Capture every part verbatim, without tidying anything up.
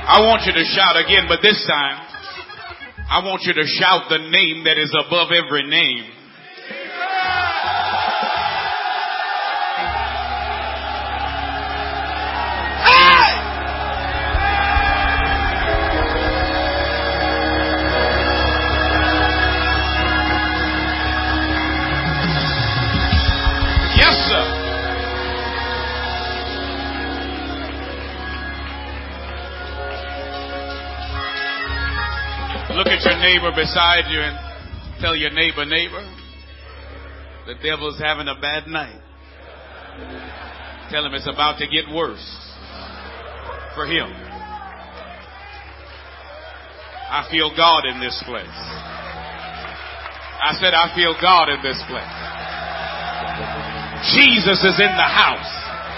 I want you to shout again, but this time, I want you to shout the name that is above every name. Hey! Yes, sir. Look at your neighbor beside you and tell your neighbor, neighbor, the devil's having a bad night. Tell him it's about to get worse for him. I feel God in this place. I said, I feel God in this place. Jesus is in the house.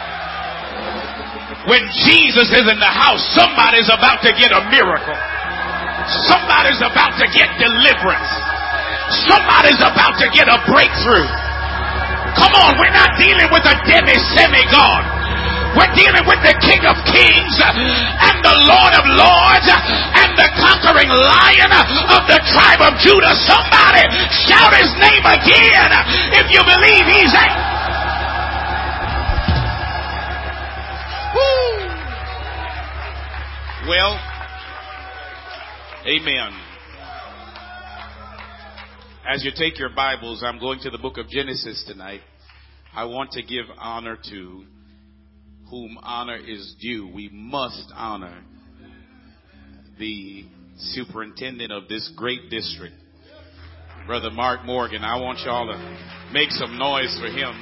When Jesus is in the house, somebody's about to get a miracle. Somebody's about to get deliverance. Somebody's about to get a breakthrough. Come on, we're not dealing with a demi-semi-God. We're dealing with the King of Kings and the Lord of Lords and the conquering Lion of the tribe of Judah. Somebody shout his name again if you believe he's able. Well, amen. As you take your Bibles, I'm going to the book of Genesis tonight. I want to give honor to whom honor is due. We must honor the superintendent of this great district, Brother Mark Morgan. I want y'all to make some noise for him.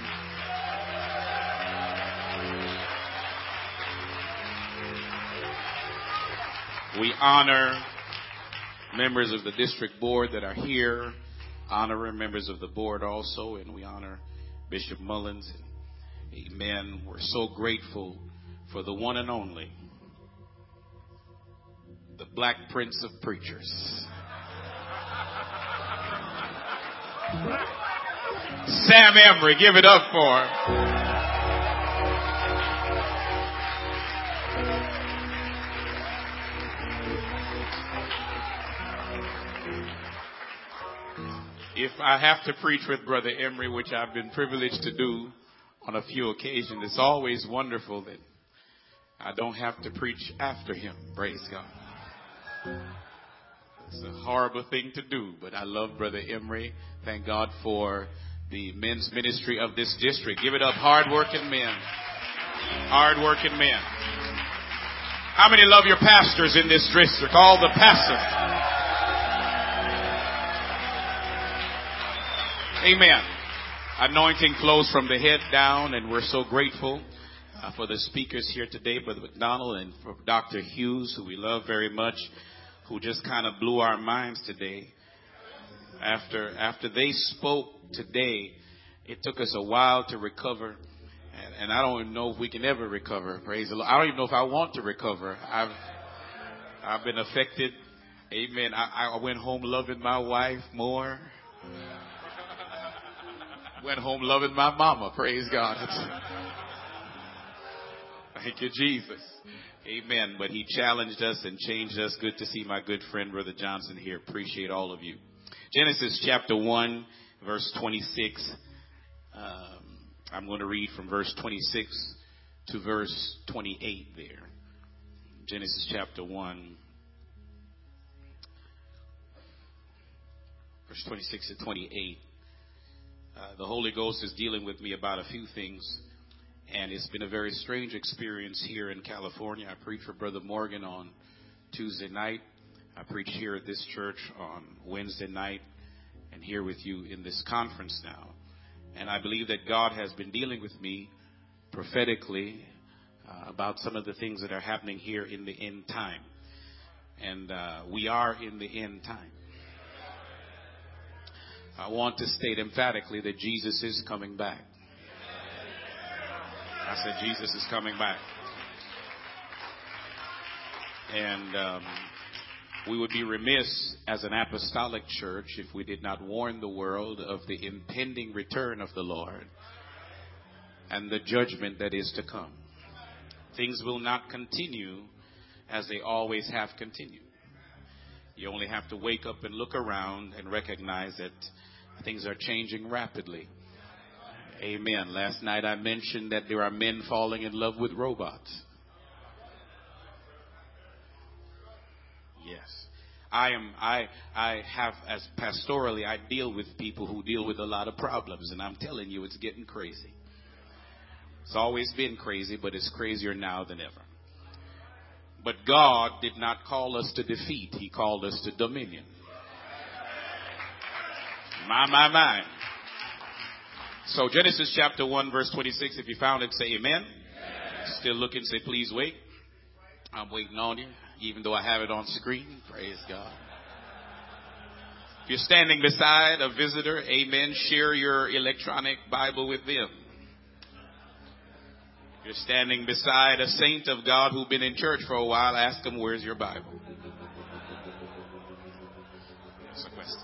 We honor members of the district board that are here, honorary members of the board also, and we honor Bishop Mullins. And amen. We're so grateful for the one and only, the Black Prince of Preachers, Sam Emery. Give it up for him. If I have to preach with Brother Emery, which I've been privileged to do on a few occasions, it's always wonderful that I don't have to preach after him. Praise God. It's a horrible thing to do, but I love Brother Emery. Thank God for the men's ministry of this district. Give it up, hard-working men. Hard-working men. How many love your pastors in this district? All the pastors. Amen. Anointing flows from the head down, and we're so grateful uh, for the speakers here today, Brother McDonald and for Doctor Hughes, who we love very much, who just kind of blew our minds today. After after they spoke today, it took us a while to recover, and, and I don't even know if we can ever recover. Praise the Lord. I don't even know if I want to recover. I've I've been affected. Amen. I, I went home loving my wife more. Went home loving my mama. Praise God. Thank you, Jesus. Amen. But he challenged us and changed us. Good to see my good friend, Brother Johnson, here. Appreciate all of you. Genesis chapter one, verse twenty-six. Um, I'm going to read from verse twenty-six to verse twenty-eight there. Genesis chapter one, verse twenty-six to twenty-eight. Uh, the Holy Ghost is dealing with me about a few things, and it's been a very strange experience here in California. I preached for Brother Morgan on Tuesday night. I preached here at this church on Wednesday night, and here with you in this conference now. And I believe that God has been dealing with me prophetically uh, about some of the things that are happening here in the end time. And uh, we are in the end time. I want to state emphatically that Jesus is coming back. I said Jesus is coming back. And um, we would be remiss as an apostolic church if we did not warn the world of the impending return of the Lord and the judgment that is to come. Things will not continue as they always have continued. You only have to wake up and look around and recognize that things are changing rapidly. Amen. Last night I mentioned that there are men falling in love with robots. Yes. I am, I, I have, as pastorally, I deal with people who deal with a lot of problems, and I'm telling you, it's getting crazy. It's always been crazy, but it's crazier now than ever. But God did not call us to defeat. He called us to dominion. My, my, my. So Genesis chapter one, verse twenty-six. If you found it, say amen. Amen. Still looking, say please wait. I'm waiting on you, even though I have it on screen. Praise God. If you're standing beside a visitor, amen, share your electronic Bible with them. If you're standing beside a saint of God who's been in church for a while, ask them, where's your Bible? That's a question.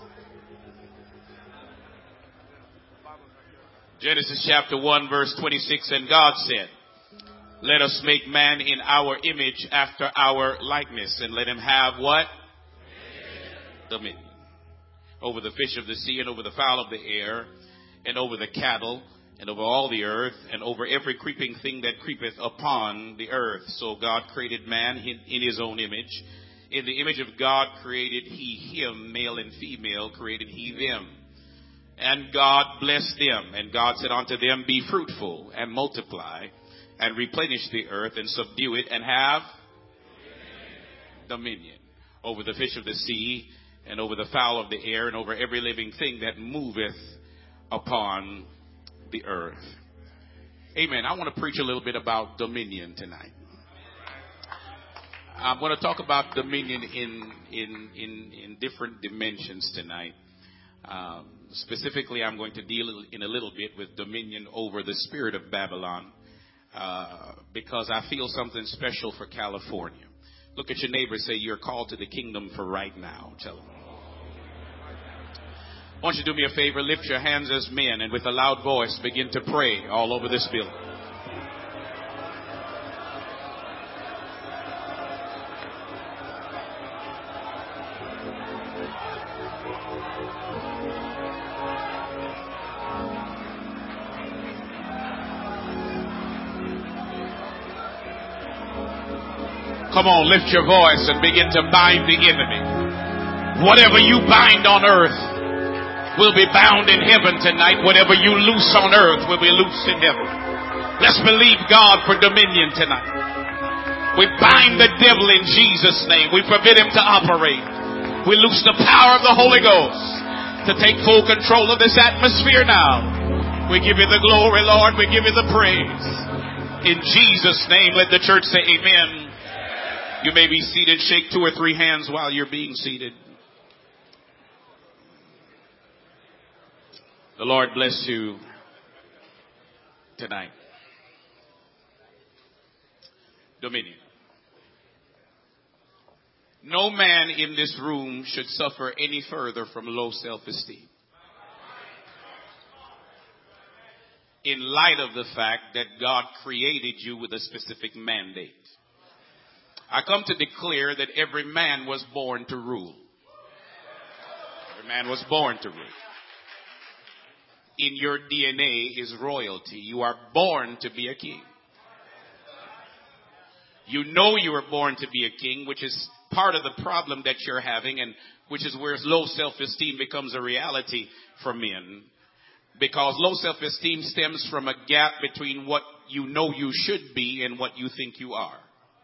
Genesis chapter one, verse twenty-six, and God said, let us make man in our image after our likeness, and let him have what? Dominion. Over the fish of the sea, and over the fowl of the air, and over the cattle, and over all the earth, and over every creeping thing that creepeth upon the earth. So God created man in, in his own image. In the image of God created he him, male and female created he them. And God blessed them, and God said unto them, be fruitful, and multiply, and replenish the earth, and subdue it, and have dominion. dominion over the fish of the sea, and over the fowl of the air, and over every living thing that moveth upon the earth. Amen. I want to preach a little bit about dominion tonight. I'm going to talk about dominion in in in, in different dimensions tonight. Um, specifically, I'm going to deal in a little bit with dominion over the spirit of Babylon, uh, because I feel something special for California. Look at your neighbor and say, you're called to the kingdom for right now. Tell them. I want you to do me a favor. Lift your hands as men and with a loud voice begin to pray all over this building. Come on, lift your voice and begin to bind the enemy. Whatever you bind on earth will be bound in heaven tonight. Whatever you loose on earth will be loosed in heaven. Let's believe God for dominion tonight. We bind the devil in Jesus' name. We forbid him to operate. We loose the power of the Holy Ghost to take full control of this atmosphere now. We give you the glory, Lord. We give you the praise. In Jesus' name, let the church say amen. You may be seated. Shake two or three hands while you're being seated. The Lord bless you tonight. Dominion. No man in this room should suffer any further from low self-esteem. In light of the fact that God created you with a specific mandate. I come to declare that every man was born to rule. Every man was born to rule. In your D N A is royalty. You are born to be a king. You know you were born to be a king, which is part of the problem that you're having, and which is where low self-esteem becomes a reality for men. Because low self-esteem stems from a gap between what you know you should be and what you think you are.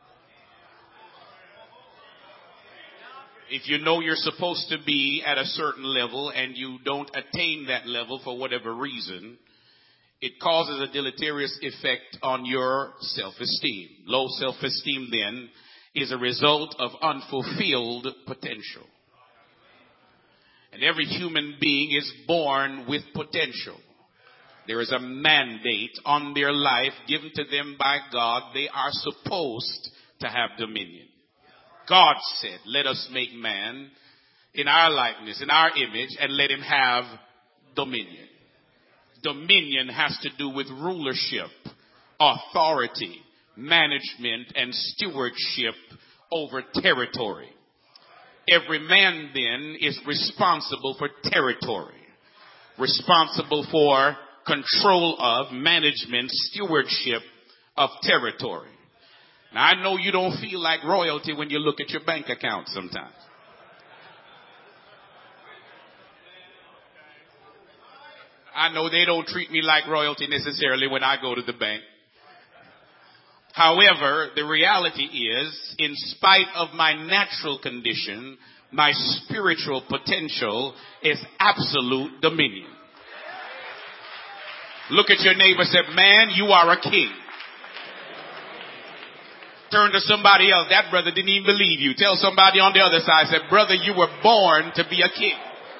If you know you're supposed to be at a certain level and you don't attain that level for whatever reason, it causes a deleterious effect on your self-esteem. Low self-esteem then is a result of unfulfilled potential. And every human being is born with potential. There is a mandate on their life given to them by God. They are supposed to have dominion. God said, let us make man in our likeness, in our image, and let him have dominion. Dominion has to do with rulership, authority, management, and stewardship over territory. Every man then is responsible for territory, responsible for control of, management, stewardship of territory. Now, I know you don't feel like royalty when you look at your bank account sometimes. I know they don't treat me like royalty necessarily when I go to the bank. However, the reality is, in spite of my natural condition, my spiritual potential is absolute dominion. Look at your neighbor and say, man, you are a king. Turn to somebody else. That brother didn't even believe you. Tell somebody on the other side, say, brother, you were born to be a king.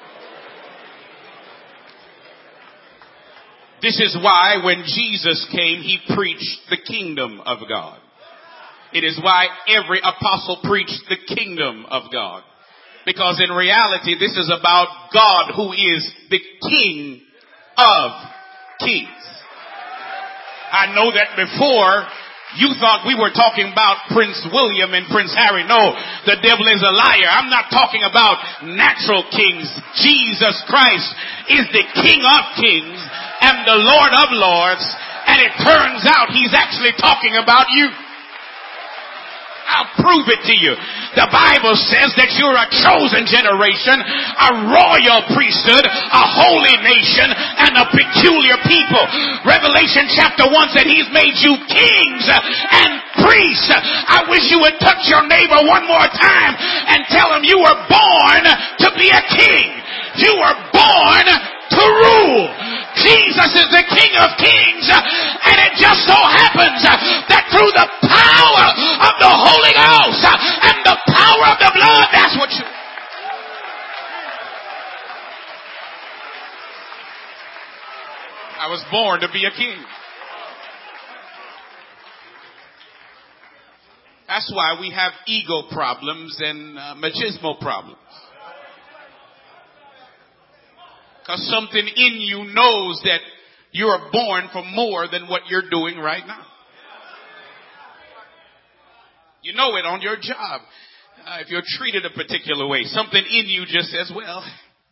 This is why when Jesus came, he preached the kingdom of God. It is why every apostle preached the kingdom of God. Because in reality, this is about God who is the King of Kings. I know that before you thought we were talking about Prince William and Prince Harry. No, the devil is a liar. I'm not talking about natural kings. Jesus Christ is the King of Kings and the Lord of Lords. And it turns out he's actually talking about you. I'll prove it to you. The Bible says that you're a chosen generation, a royal priesthood, a holy nation, and a peculiar people. Revelation chapter one said he's made you kings and priests. I wish you would touch your neighbor one more time and tell him you were born to be a king. You were born to rule. Jesus is the King of Kings, and it just so happens that through the power of the Holy Ghost and the power of the blood, that's what you... I was born to be a king. That's why we have ego problems and uh, machismo problems. Because something in you knows that you are born for more than what you're doing right now. You know it on your job. Uh, if you're treated a particular way, something in you just says, well,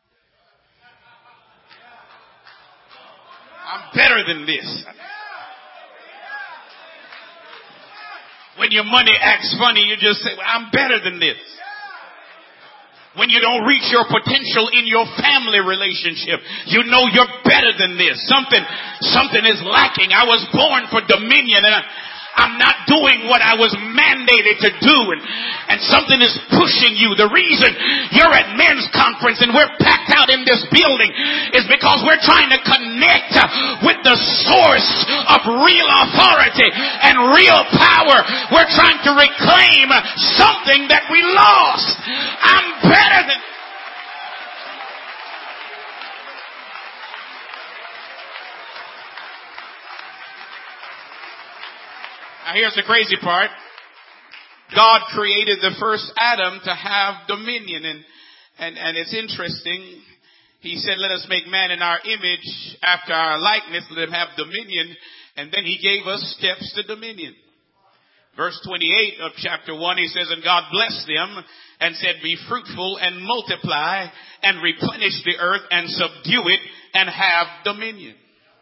I'm better than this. When your money acts funny, you just say, well, I'm better than this. When you don't reach your potential in your family relationship, you know you're better than this. Something, something is lacking. I was born for dominion and I, I'm not doing what I was mandated to do. And, and something is pushing you. The reason you're at men's conference and we're packed out in this building is because we're trying to connect with the source of real authority and real power. We're trying to reclaim something that we lost. I'm better than... Now here's the crazy part. God created the first Adam to have dominion. And, and, and it's interesting. He said, let us make man in our image after our likeness. Let him have dominion. And then he gave us steps to dominion. Verse twenty-eight of chapter one, he says, and God blessed them and said, be fruitful and multiply and replenish the earth and subdue it and have dominion.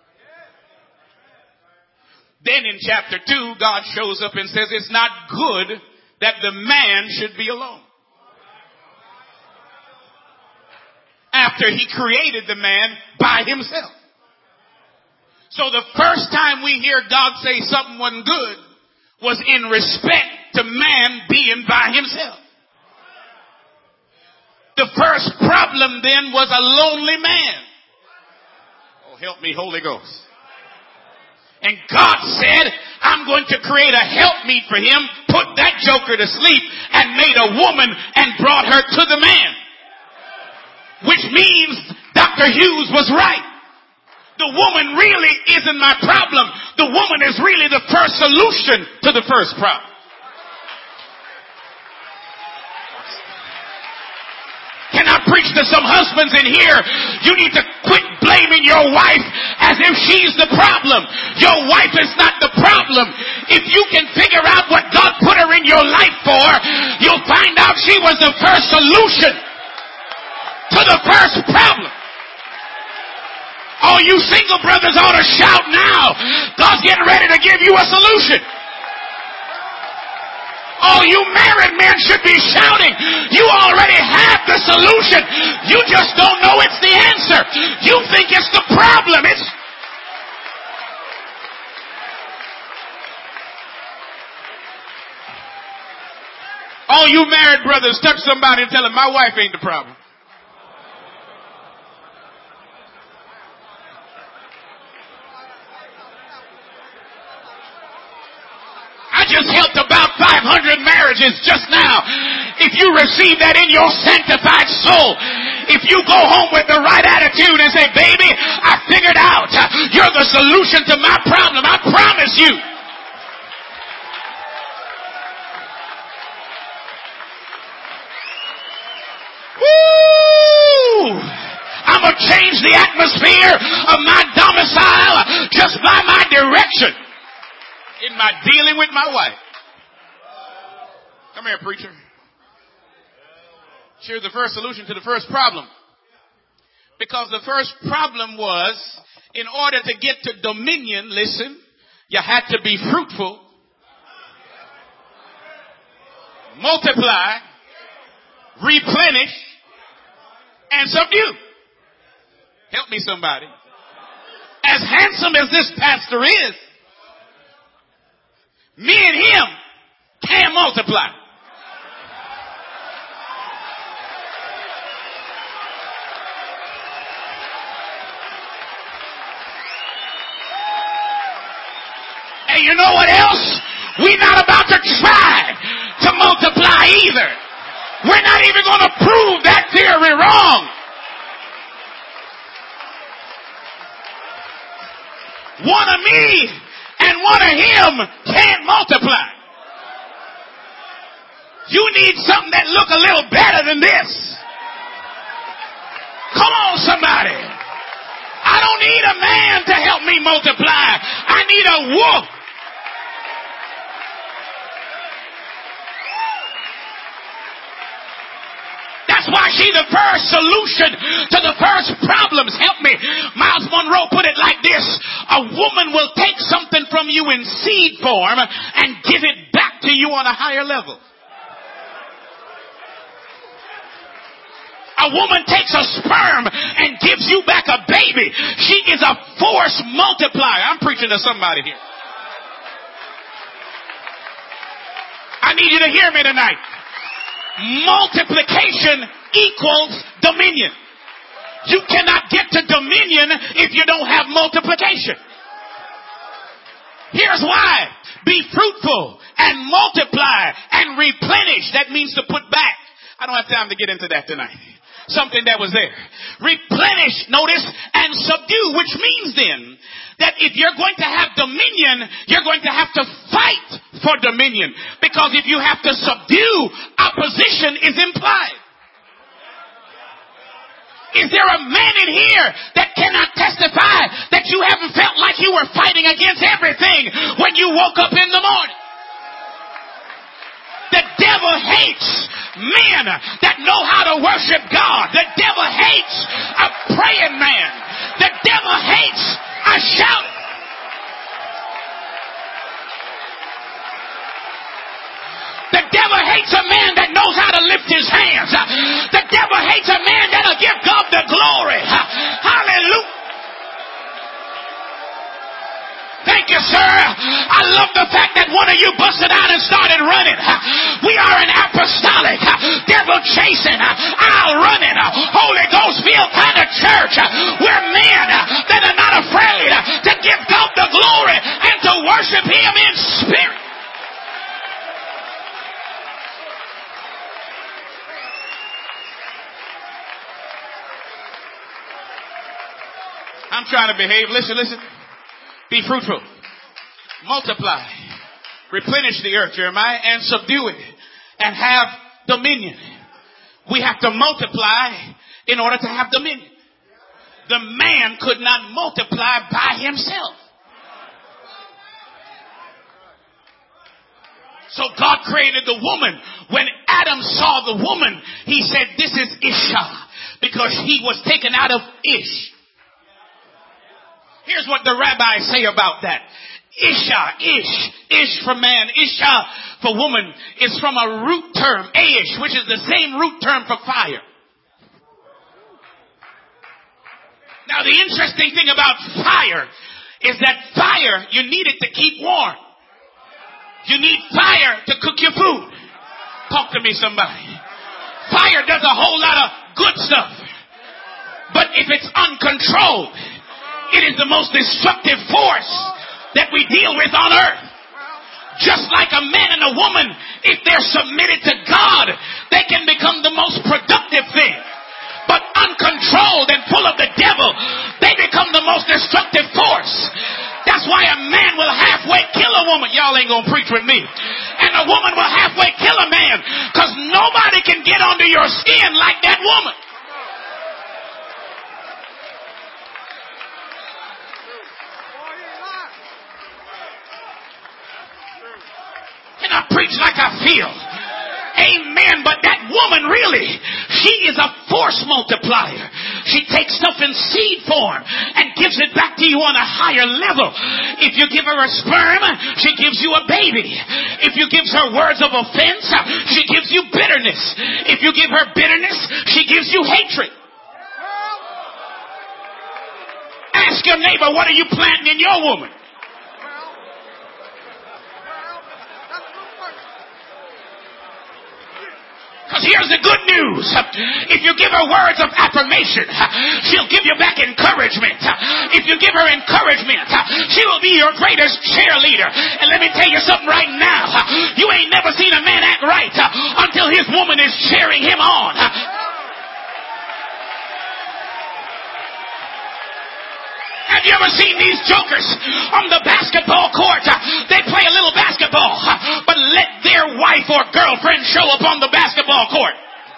Then in chapter two, God shows up and says, it's not good that the man should be alone. After he created the man by himself. So the first time we hear God say something wasn't good was in respect to man being by himself. The first problem then was a lonely man. Oh, help me, Holy Ghost. And God said, I'm going to create a helpmeet for him, put that joker to sleep, and made a woman and brought her to the man. Which means Doctor Hughes was right. The woman really isn't my problem. The woman is really the first solution to the first problem. Can I preach to some husbands in here? You need to quit blaming your wife as if she's the problem. Your wife is not the problem. If you can figure out what God put her in your life for, She was the first solution to the first problem. All you single brothers ought to shout now. God's getting ready to give you a solution. All you married men should be shouting. You already have the solution. You just don't know it's the answer. You think it's the problem. It's all you married brothers, touch somebody and tell them my wife ain't the problem. I just helped about five hundred marriages just now. If you receive that in your sanctified soul, if you go home with the right attitude and say, baby, I figured out you're the solution to my problem. I promise you. Woo! I'm going to change the atmosphere of my domicile just by my direction in my dealing with my wife. Come here, preacher. Here's the first solution to the first problem. Because the first problem was, in order to get to dominion, listen, you had to be fruitful, multiply, replenish, and subdue. Help me somebody. As handsome as this pastor is, me and him can multiply. And you know what else? We're not about to try to multiply either. We're not even going to prove that theory wrong. One of me and one of him can't multiply. You need something that look a little better than this. Come on, somebody. I don't need a man to help me multiply. I need a wolf. That's why she's the first solution to the first problems. Help me. Miles Monroe put it like this. A woman will take something from you in seed form and give it back to you on a higher level. A woman takes a sperm and gives you back a baby. She is a force multiplier. I'm preaching to somebody here. I need you to hear me tonight. Multiplication equals dominion. You cannot get to dominion if you don't have multiplication. Here's why. Be fruitful and multiply and replenish. That means to put back. I don't have time to get into that tonight. Something that was there. Replenish, notice, and subdue, which means then that if you're going to have dominion, you're going to have to fight for dominion. Because if you have to subdue, opposition is implied. Is there a man in here that cannot testify that you haven't felt like you were fighting against everything when you woke up in the morning? The devil hates men that know how to worship God. The devil hates a praying man. The devil hates a shout. The devil hates a man that knows how to lift his hands. The devil hates a man that'll give God the glory. Hallelujah. Thank you, sir. I love the fact that one of you busted out and started running. We are an apostolic, devil chasing, aisle running, Holy Ghost filled kind of church. We're men that are not afraid to give God the glory and to worship Him in spirit. I'm trying to behave. Listen, listen. Be fruitful. Multiply. Replenish the earth, Jeremiah, and subdue it. And have dominion. We have to multiply in order to have dominion. The man could not multiply by himself. So God created the woman. When Adam saw the woman, he said, this is Isha, because he was taken out of Ish. Here's what the rabbis say about that. Isha, Ish, Ish for man, Isha for woman is from a root term, Aish, which is the same root term for fire. Now the interesting thing about fire is that fire, you need it to keep warm. You need fire to cook your food. Talk to me, somebody. Fire does a whole lot of good stuff. But if it's uncontrolled, it is the most destructive force that we deal with on earth. Just like a man and a woman, if they're submitted to God, they can become the most productive thing. But uncontrolled and full of the devil, they become the most destructive force. That's why a man will halfway kill a woman. Y'all ain't gonna preach with me. And a woman will halfway kill a man, because nobody can get under your skin like that woman. Can I preach like I feel? Amen. But that woman really, she is a force multiplier. She takes stuff in seed form and gives it back to you on a higher level. If you give her a sperm, she gives you a baby. If you give her words of offense, she gives you bitterness. If you give her bitterness, she gives you hatred. Ask your neighbor, what are you planting in your woman? Because here's the good news. If you give her words of affirmation, she'll give you back encouragement. If you give her encouragement, she will be your greatest cheerleader. And let me tell you something right now. You ain't never seen a man act right until his woman is cheering him on. Have you ever seen these jokers on the basketball court? They play a little basketball, but let their wife or girlfriend show up on the basketball court.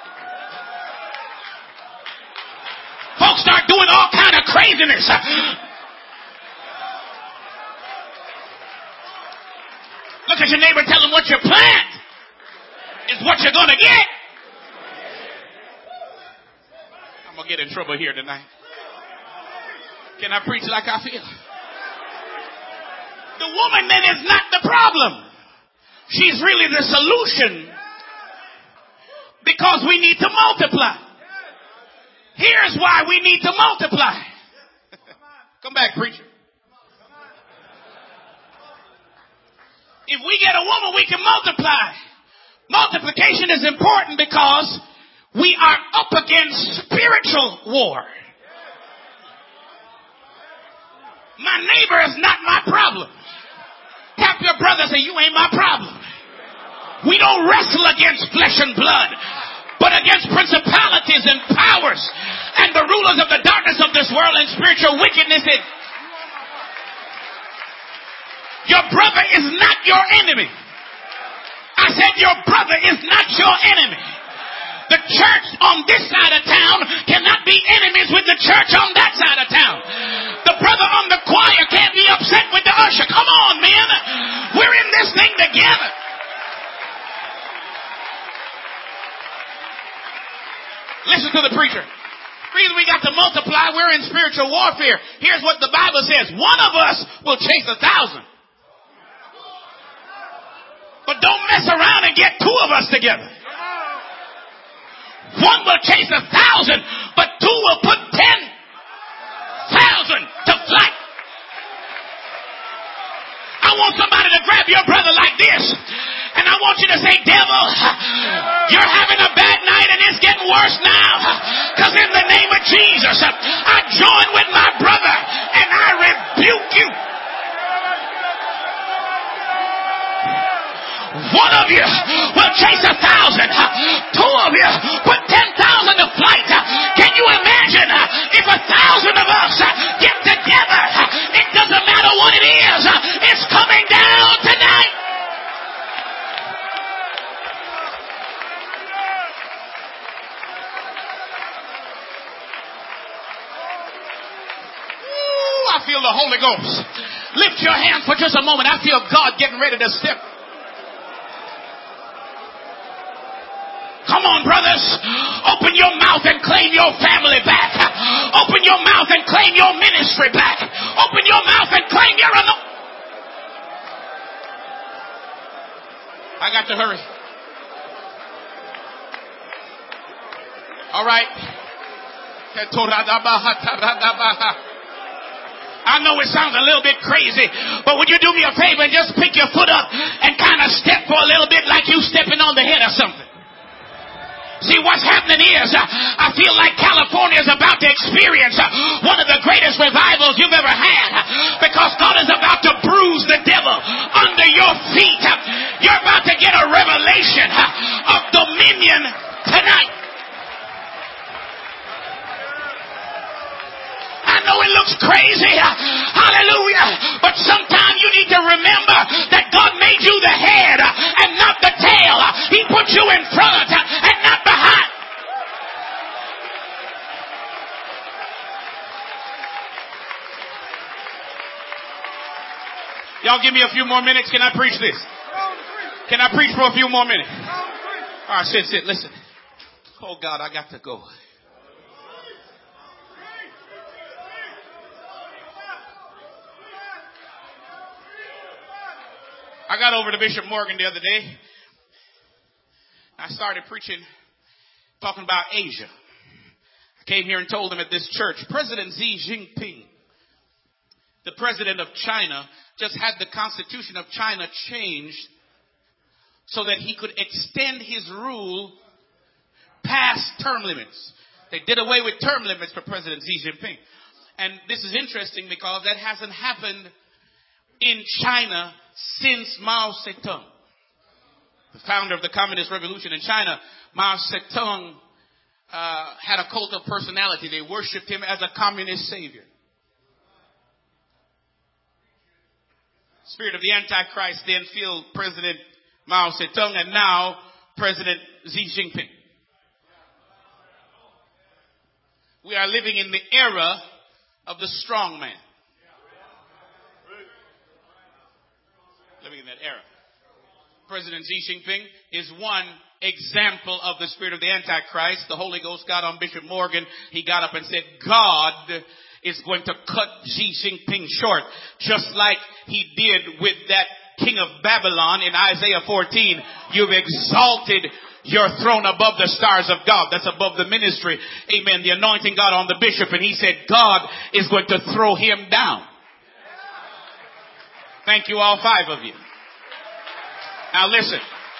Folks start doing all kind of craziness. Look at your neighbor, tell him what you plant is what you're going to get. I'm going to get in trouble here tonight. Can I preach like I feel? The woman then is not the problem. She's really the solution, because we need to multiply. Here's why we need to multiply. Come back, preacher. If we get a woman, we can multiply. Multiplication is important because we are up against spiritual war. My neighbor is not my problem. Tap your brother and say, you ain't my problem. We don't wrestle against flesh and blood, but against principalities and powers and the rulers of the darkness of this world and spiritual wickedness. Your brother is not your enemy. I said your brother is not your enemy. The church on this side of town cannot be enemies with the church on that side of town. The brother on the choir can't be upset with the usher. Come on, man. We're in this thing together. Listen to the preacher. The reason we got to multiply, we're in spiritual warfare. Here's what the Bible says. One of us will chase a thousand. But don't mess around and get two of us together. One will chase a thousand, but two will put ten thousand to flight. I want somebody to grab your brother like this, and I want you to say, devil, you're having a bad night and it's getting worse now, because in the name of Jesus, I join with my brother and I rebuke you. One of you will chase a thousand. Two of you put ten thousand to flight. Can you imagine if a thousand of us get together? It doesn't matter what it is. It's coming down tonight. Ooh, I feel the Holy Ghost. Lift your hand for just a moment. I feel God getting ready to step. Come on, brothers. Open your mouth and claim your family back. Open your mouth and claim your ministry back. Open your mouth and claim your anointing. I got to hurry. All right. I know it sounds a little bit crazy, but would you do me a favor and just pick your foot up and kind of step for a little bit like you stepping on the head of something? See, what's happening is uh, I feel like California is about to experience uh, one of the greatest revivals you've ever had uh, because God is about to bruise the devil under your feet. Uh, you're about to get a revelation uh, of dominion tonight. I know it looks crazy, uh, hallelujah, but sometimes you need to remember that God made you the head uh, and not the tail. Uh, he put you in front uh, and not behind. Y'all give me a few more minutes. Can I preach this? Can I preach for a few more minutes? All right, sit, sit, listen. Oh God, I got to go. I got over to Bishop Morgan the other day. I started preaching, talking about Asia. I came here and told them at this church, President Xi Jinping, the president of China, just had the Constitution of China changed so that he could extend his rule past term limits. They did away with term limits for President Xi Jinping. And this is interesting because that hasn't happened in China since Mao Zedong, the founder of the Communist Revolution in China. Mao Zedong uh, had a cult of personality. They worshipped him as a communist savior. Spirit of the Antichrist then filled President Mao Zedong and now President Xi Jinping. We are living in the era of the strong man. Living in that era. President Xi Jinping is one example of the spirit of the Antichrist. The Holy Ghost got on Bishop Morgan. He got up and said, God is going to cut Xi Jinping short, just like he did with that king of Babylon in Isaiah fourteen. You've exalted your throne above the stars of God. That's above the ministry. Amen. The anointing got on the bishop and he said, God is going to throw him down. Thank you, all five of you. Now listen.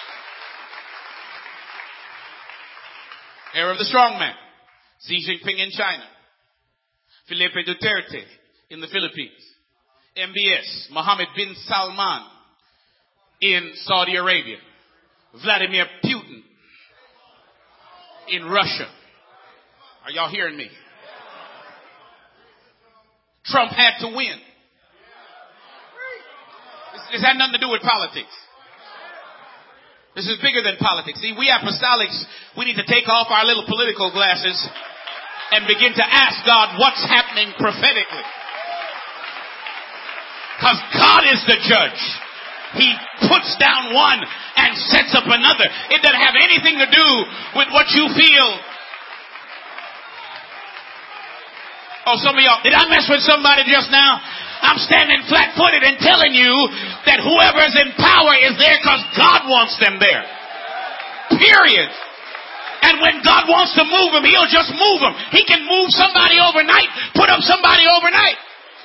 Era of the strong man. Xi Jinping in China. Felipe Duterte in the Philippines. M B S, Mohammed bin Salman in Saudi Arabia. Vladimir Putin in Russia. Are y'all hearing me? Trump had to win. This had nothing to do with politics. This is bigger than politics. See, we apostolics, we need to take off our little political glasses and begin to ask God what's happening prophetically. Because God is the judge. He puts down one and sets up another. It doesn't have anything to do with what you feel. Oh, some of y'all, did I mess with somebody just now? I'm standing flat-footed and telling you that whoever's in power is there because God wants them there. Period. And when God wants to move them, he'll just move them. He can move somebody overnight, put up somebody overnight.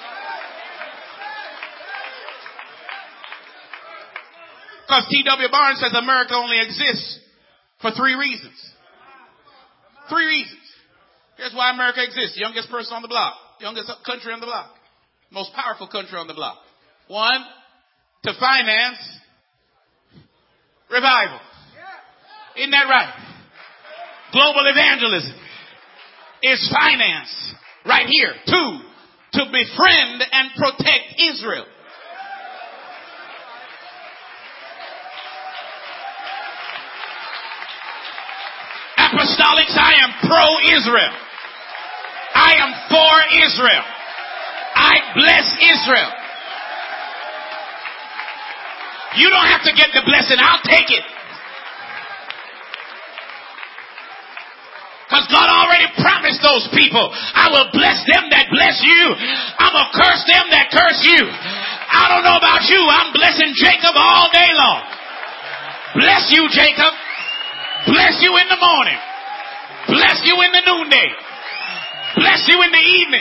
Because T W Barnes says America only exists for three reasons. Three reasons. Here's why America exists. Youngest person on the block. Youngest country on the block. Most powerful country on the block. One, to finance revival. Isn't that right? Global evangelism is financed right here. Two, to befriend and protect Israel. Apostolics, I am pro-Israel. I am for Israel. I bless Israel. You don't have to get the blessing. I'll take it. Because God already promised those people, I will bless them that bless you. I'm going to curse them that curse you. I don't know about you. I'm blessing Jacob all day long. Bless you, Jacob. Bless you in the morning. Bless you in the noonday. Bless you in the evening.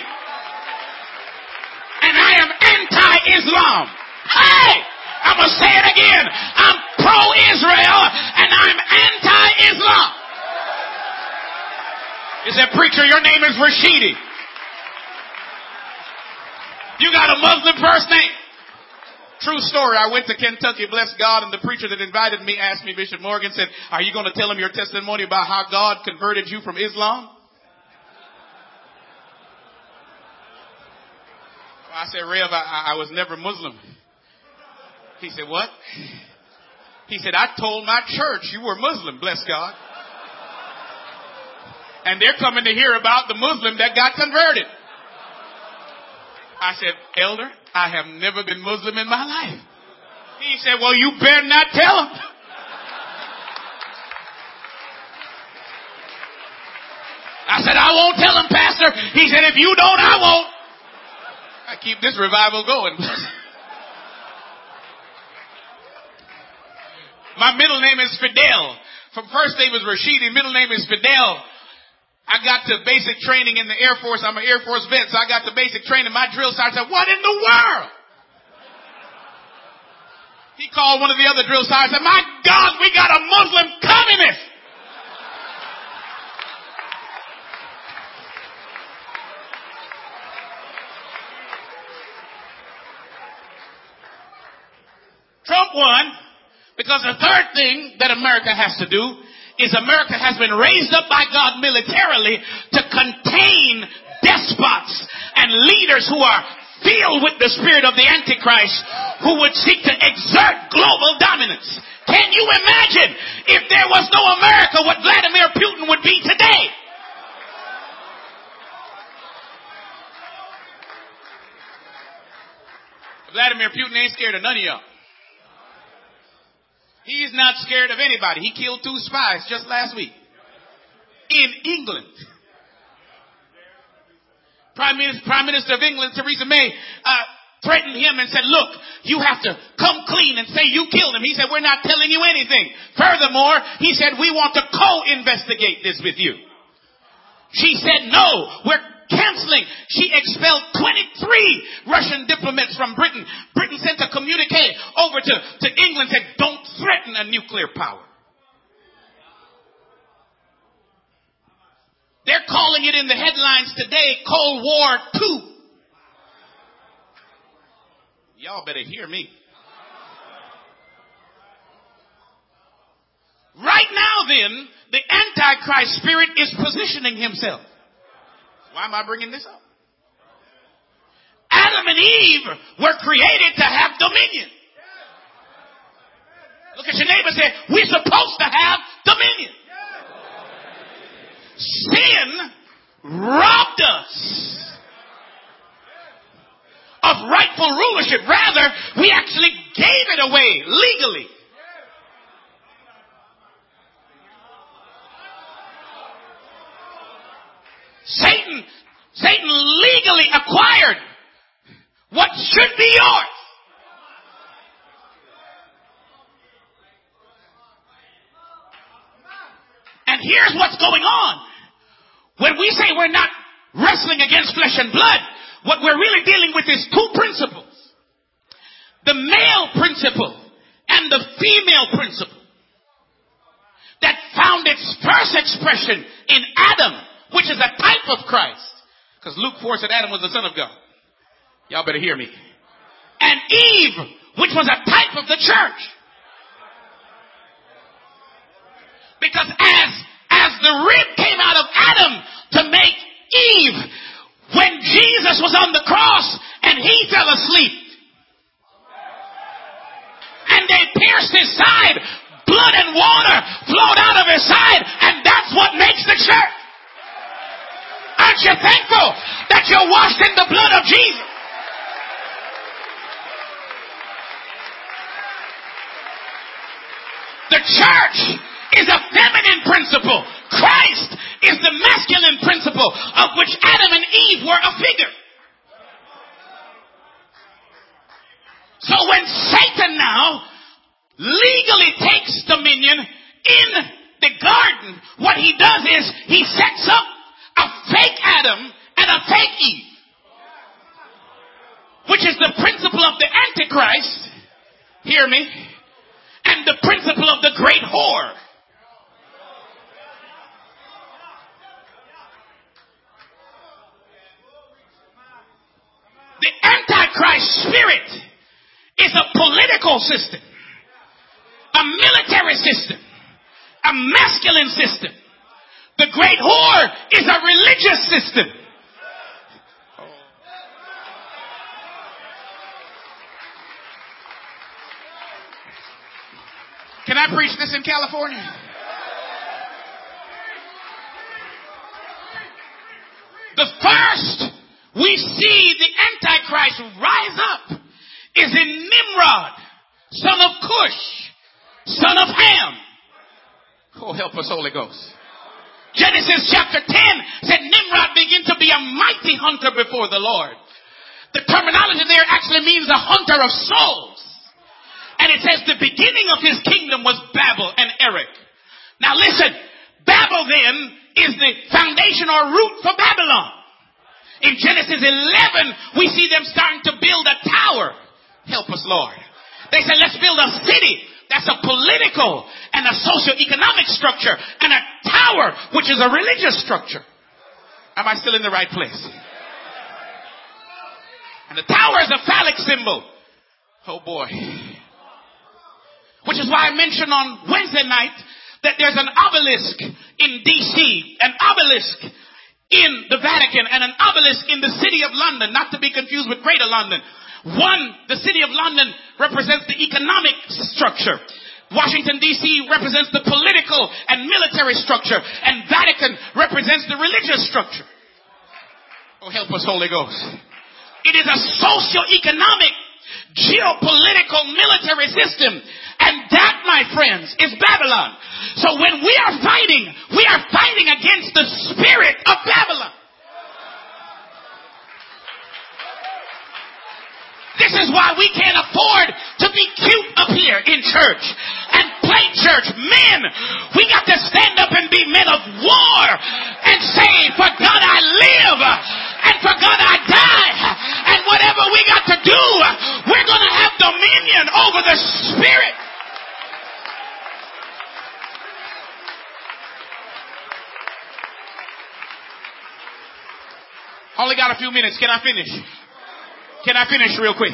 And I am anti-Islam. Hey! I'm going to say it again. I'm pro-Israel and I'm anti-Islam. He said, preacher, your name is Rashidi. You got a Muslim first name. True story. I went to Kentucky, bless God, and the preacher that invited me asked me, Bishop Morgan, said, are you going to tell him your testimony about how God converted you from Islam? I said, Rev, I, I was never Muslim. He said, what? He said, I told my church you were Muslim, bless God. And they're coming to hear about the Muslim that got converted. I said, Elder, I have never been Muslim in my life. He said, well, you better not tell him. I said, I won't tell him, Pastor. He said, if you don't, I won't. I keep this revival going. My middle name is Fidel. From first name is Rashidi. Middle name is Fidel. I got to basic training in the Air Force. I'm an Air Force vet, so I got to basic training. My drill sergeant said, what in the world? He called one of the other drill sergeants and said, my God, we got a Muslim communist. Trump won because the third thing that America has to do is America has been raised up by God militarily to contain despots and leaders who are filled with the spirit of the Antichrist who would seek to exert global dominance. Can you imagine if there was no America what Vladimir Putin would be today? Vladimir Putin ain't scared of none of y'all. He's not scared of anybody. He killed two spies just last week in England. Prime Minister, Prime Minister of England, Theresa May, uh, threatened him and said, look, you have to come clean and say you killed him. He said, we're not telling you anything. Furthermore, he said, we want to co-investigate this with you. She said, no, we're canceling. She expelled twenty-three Russian diplomats from Britain. Britain sent a communique over to, to England, said, don't threaten a nuclear power. They're calling it in the headlines today, Cold War two. Y'all better hear me. Right now then, the Antichrist spirit is positioning himself. Why am I bringing this up? Adam and Eve were created to have dominion. Look at your neighbor and say, we're supposed to have dominion. Sin robbed us of rightful rulership. Rather, we actually gave it away legally. Satan, Satan legally acquired what should be yours. And here's what's going on. When we say we're not wrestling against flesh and blood, what we're really dealing with is two principles. The male principle and the female principle that found its first expression in Adam, which is a type of Christ. Because Luke four said Adam was the son of God. Y'all better hear me. And Eve, which was a type of the church. Because as, as the rib came out of Adam to make Eve, when Jesus was on the cross and he fell asleep, and they pierced his side, blood and water flowed out of his side, and that's what makes the church. Aren't you thankful that you're washed in the blood of Jesus? The church is a feminine principle. Christ is the masculine principle of which Adam and Eve were a figure. So when Satan now legally takes dominion in the garden, what he does is he sets up a fake Adam and a fake Eve, which is the principle of the Antichrist, hear me, and the principle of the great whore. The Antichrist spirit is a political system, a military system, a masculine system. The great whore is a religious system. Can I preach this in California? The first we see the Antichrist rise up is in Nimrod, son of Cush, son of Ham. Oh, help us, Holy Ghost. Genesis chapter ten said Nimrod began to be a mighty hunter before the Lord. The terminology there actually means a hunter of souls. And it says the beginning of his kingdom was Babel and Erech. Now listen, Babel then is the foundation or root for Babylon. In Genesis eleven, we see them starting to build a tower. Help us, Lord. They said, let's build a city. That's a political and a socio-economic structure, and a tower, which is a religious structure. Am I still in the right place? And the tower is a phallic symbol. Oh boy. Which is why I mentioned on Wednesday night that there's an obelisk in D C, an obelisk in the Vatican, and an obelisk in the city of London, not to be confused with Greater London. One, the city of London represents the economic structure. Washington, D C represents the political and military structure, and Vatican represents the religious structure. Oh, help us, Holy Ghost. It is a socio-economic, geopolitical military system. And that, my friends, is Babylon. So when we are fighting, we are fighting against the spirit of Babylon. This is why we can't afford to be cute up here in church and play church. Men, we got to stand up and be men of war and say, for God I live and for God I die. And whatever we got to do, we're going to have dominion over the spirit. Only got a few minutes. Can I finish? Can I finish real quick?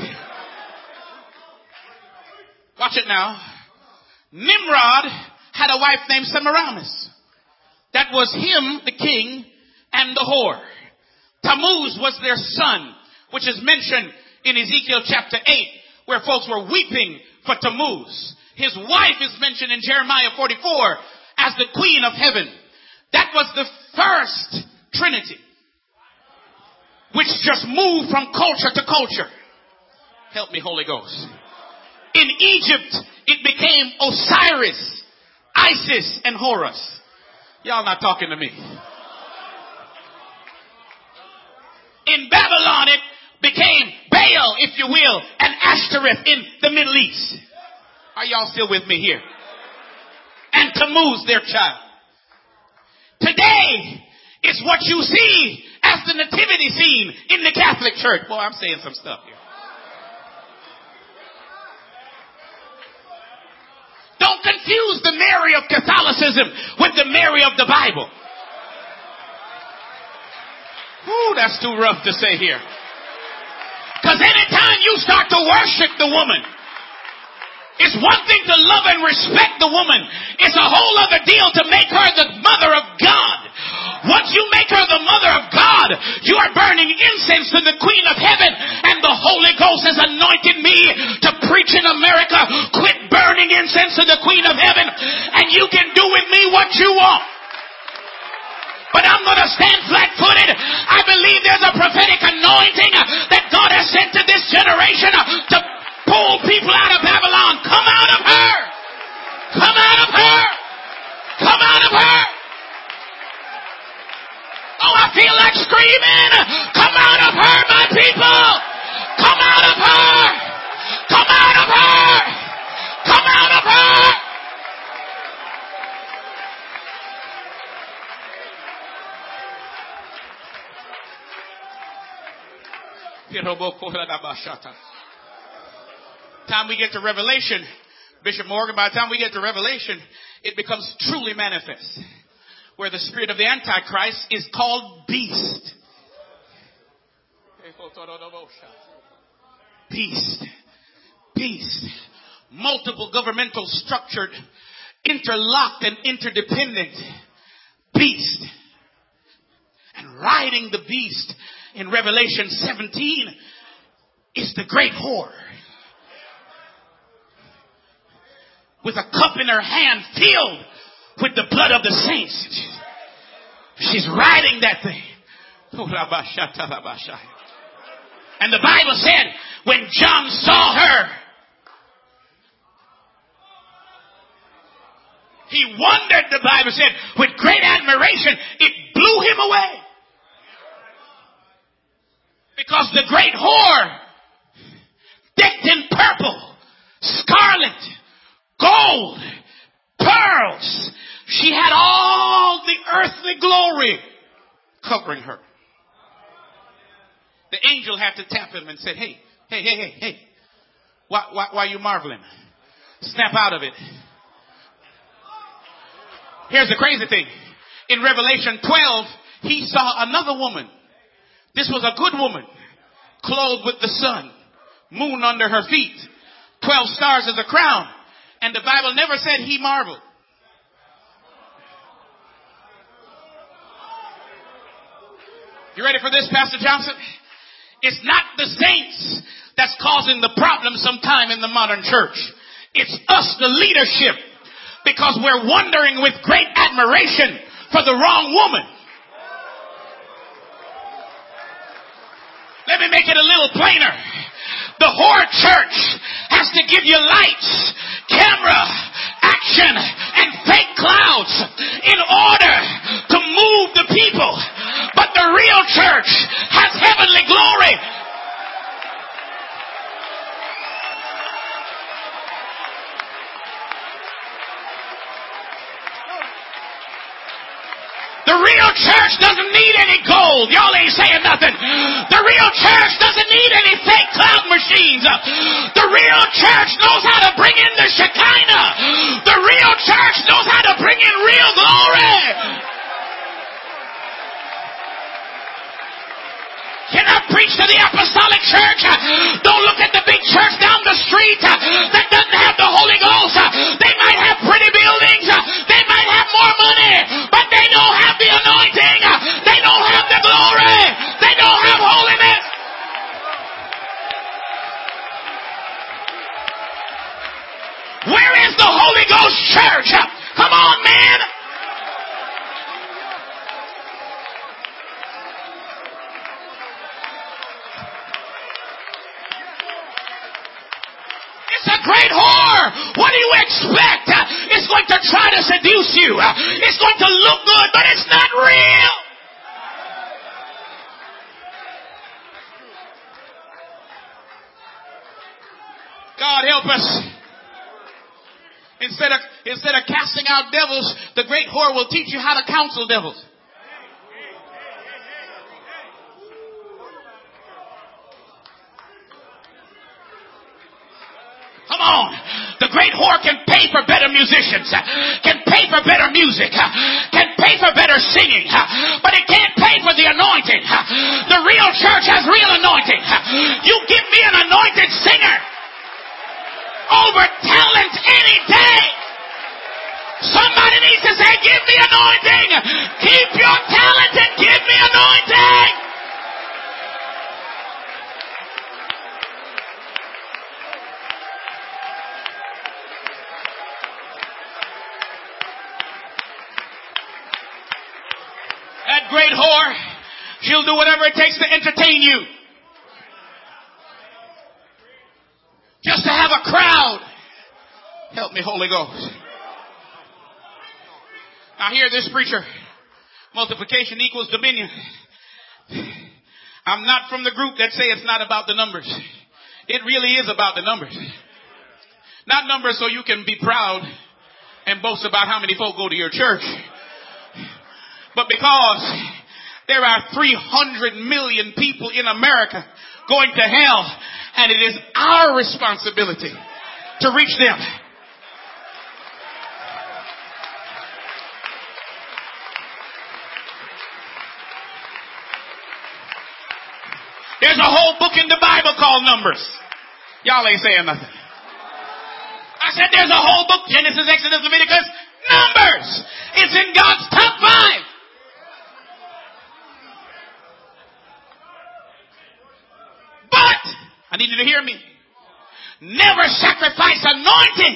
Watch it now. Nimrod had a wife named Semiramis. That was him, the king, and the whore. Tammuz was their son, which is mentioned in Ezekiel chapter eight, where folks were weeping for Tammuz. His wife is mentioned in Jeremiah forty-four as the queen of heaven. That was the first Trinity, which just moved from culture to culture. Help me, Holy Ghost. In Egypt, it became Osiris, Isis, and Horus. Y'all not talking to me. In Babylon, it became Baal, if you will, and Ashtoreth in the Middle East. Are y'all still with me here? And Tammuz, their child. Today is what you see as the nativity scene in the Catholic Church. Boy, I'm saying some stuff here. Don't confuse the Mary of Catholicism with the Mary of the Bible. Ooh, that's too rough to say here. Because anytime you start to worship the woman, it's one thing to love and respect the woman. It's a whole other deal to make her the mother of God. Once you make her the mother of God, you are burning incense to the Queen of Heaven, and the Holy Ghost has anointed me to preach in America. Quit burning incense to the Queen of Heaven, and you can do with me what you want. But I'm going to stand flat-footed. I believe there's a prophetic anointing that God has sent to this generation to pull people out of Babylon. Come out of her. Come out of her. Come out of her. start screaming, come out of her, my people. Come out of her. Come out of her. Come out of her. Time we get to Revelation, Bishop Morgan, by the time we get to Revelation, it becomes truly manifest. Where the spirit of the Antichrist is called beast. Beast. Beast. Multiple governmental structured, interlocked and interdependent. Beast. And riding the beast in Revelation seventeen is the great whore. With a cup in her hand filled with the blood of the saints. She's riding that thing. And the Bible said when John saw her, he wondered, the Bible said, with great admiration. It blew him away. Because the great whore, decked in purple, scarlet, gold, pearls, she had all the earthly glory covering her. The angel had to tap him and said, hey, hey, hey, hey, hey, why, why, why are you marveling? Snap out of it. Here's the crazy thing. In Revelation twelve, he saw another woman. This was a good woman, clothed with the sun, moon under her feet, twelve stars as a crown. And the Bible never said he marveled. You ready for this, Pastor Johnson? It's not the saints that's causing the problem sometime in the modern church. It's us, the leadership, because we're wondering with great admiration for the wrong woman. Let me make it a little plainer. The whore church has to give you lights, camera, action, and fake clouds in order to move the people. But the real church has heavenly glory. The real church doesn't need any gold. Y'all ain't saying nothing. The real church doesn't need any fake cloud machines. The real church knows how to bring in the Shekinah. The real church knows how to bring in real glory. Can I preach to the apostolic church? Don't look at the big church down the street that doesn't have the Holy Ghost. They might have pretty buildings. They might have more money. But they don't have the anointing. They don't have the glory. They don't have holiness. Where is the Holy Ghost church? Come on, man. Great whore. What do you expect? It's going to try to seduce you. It's going to look good, but it's not real. God help us. Instead of, instead of casting out devils, the great whore will teach you how to counsel devils. Come on. The great whore can pay for better musicians, can pay for better music, can pay for better singing, but it can't pay for the anointing. The real church has real anointing. You give me an anointed singer over talent any day. Somebody needs to say, give me anointing. Keep your talent and give me anointing. That great whore, she'll do whatever it takes to entertain you. Just to have a crowd. Help me, Holy Ghost. Now hear this, preacher. Multiplication equals dominion. I'm not from the group that say it's not about the numbers. It really is about the numbers. Not numbers so you can be proud and boast about how many folk go to your church, but because there are three hundred million people in America going to hell, and it is our responsibility to reach them. There's a whole book in the Bible called Numbers. Y'all ain't saying nothing. I said there's a whole book, Genesis, Exodus, Leviticus, Numbers. It's in God's top five. But, I need you to hear me, never sacrifice anointing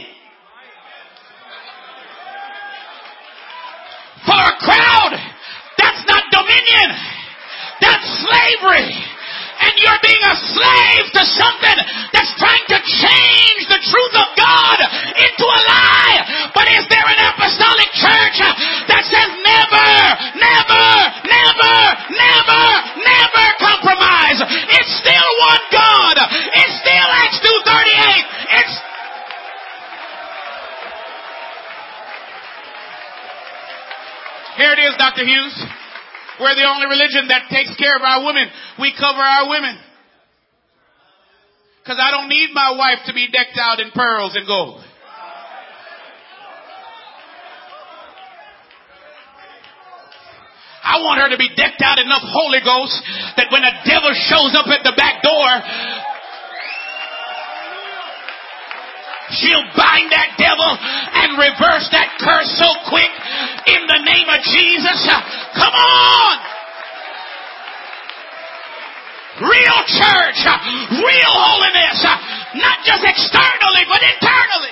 for a crowd. That's not dominion. That's slavery. And you're being a slave to something that's trying to change the truth of God into a lie. But is there an apostolic church that says never, never, never, never, never compromise? It's still one God. It's still Acts two thirty-eight. It's Here it is, Doctor Hughes. We're the only religion that takes care of our women. We cover our women. Because I don't need my wife to be decked out in pearls and gold. I want her to be decked out enough Holy Ghost that when a devil shows up at the back door, she'll bind that devil and reverse that curse so quick in the name of Jesus. Come on! Real church, real holiness, not just externally but internally.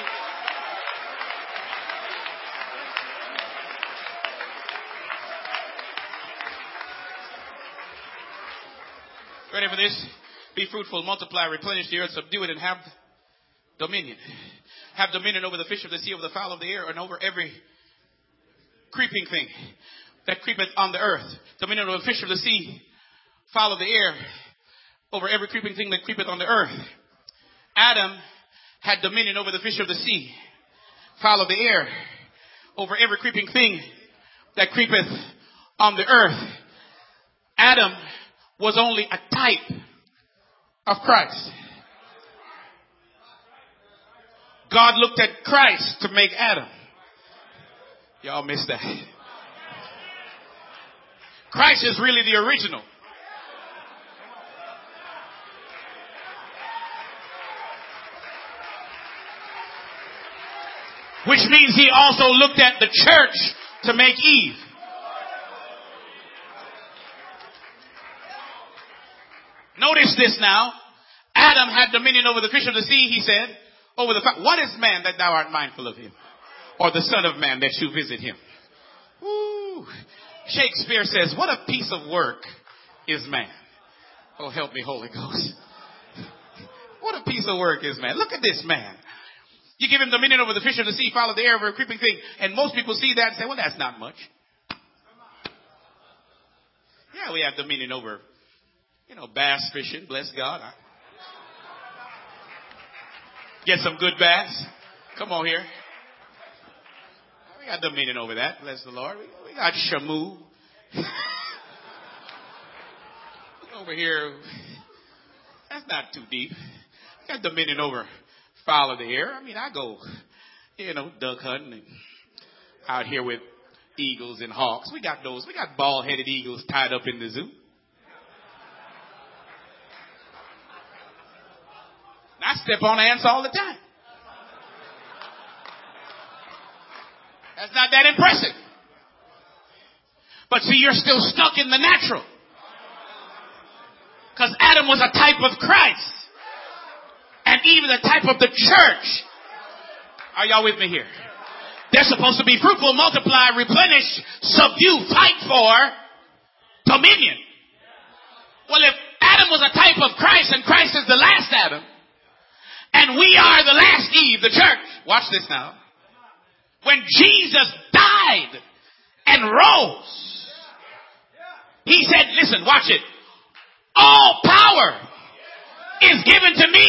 Ready for this? Be fruitful, multiply, replenish the earth, subdue it, and have dominion. Have dominion over the fish of the sea, over the fowl of the air, and over every creeping thing that creepeth on the earth. Dominion over the fish of the sea, fowl of the air, over every creeping thing that creepeth on the earth. Adam had dominion over the fish of the sea, fowl of the air, over every creeping thing that creepeth on the earth. Adam was only a type of Christ. God looked at Christ to make Adam. Y'all missed that. Christ is really the original. Which means he also looked at the church to make Eve. Notice this now. Adam had dominion over the fish of the sea, he said. Over the fa- what is man that thou art mindful of him? Or the son of man that you visit him? Woo. Shakespeare says, what a piece of work is man. Oh, help me, Holy Ghost. What a piece of work is man. Look at this man. You give him dominion over the fish of the sea, fowl of the air, over a creeping thing. And most people see that and say, well, that's not much. Yeah, we have dominion over, you know, bass fishing. Bless God. I get some good bass. Come on here. We got dominion over that. Bless the Lord. We, we got shamu. Over here. That's not too deep. We got dominion over fowl of the air. I mean, I go, you know, duck hunting and out here with eagles and hawks. We got those. We got bald-headed eagles tied up in the zoo. I step on ants all the time. That's not that impressive. But see, you're still stuck in the natural. Because Adam was a type of Christ. And Eve is a type of the church. Are y'all with me here? They're supposed to be fruitful, multiply, replenish, subdue, fight for dominion. Well, if Adam was a type of Christ and Christ is the last Adam, and we are the last Eve, the church. Watch this now. When Jesus died and rose, He said, listen, watch it. All power is given to me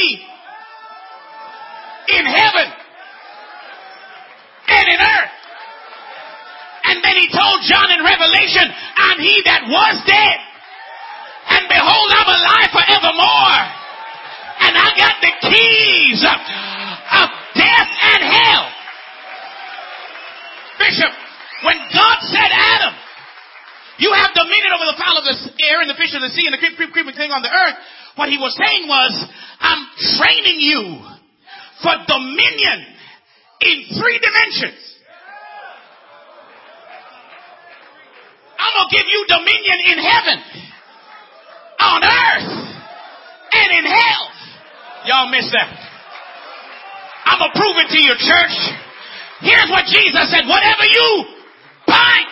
in heaven and in earth. And then he told John in Revelation, I'm he that was dead, and behold, I'm alive forevermore. And I got the keys of, of death and hell. Bishop, when God said, Adam, you have dominion over the fowl of the air and the fish of the sea and the creep, creep, creeping thing on the earth, what he was saying was, I'm training you for dominion in three dimensions. I'm going to give you dominion in heaven, on earth, and in hell. Y'all missed that. I'm going to prove it to you, church. Here's what Jesus said. Whatever you bind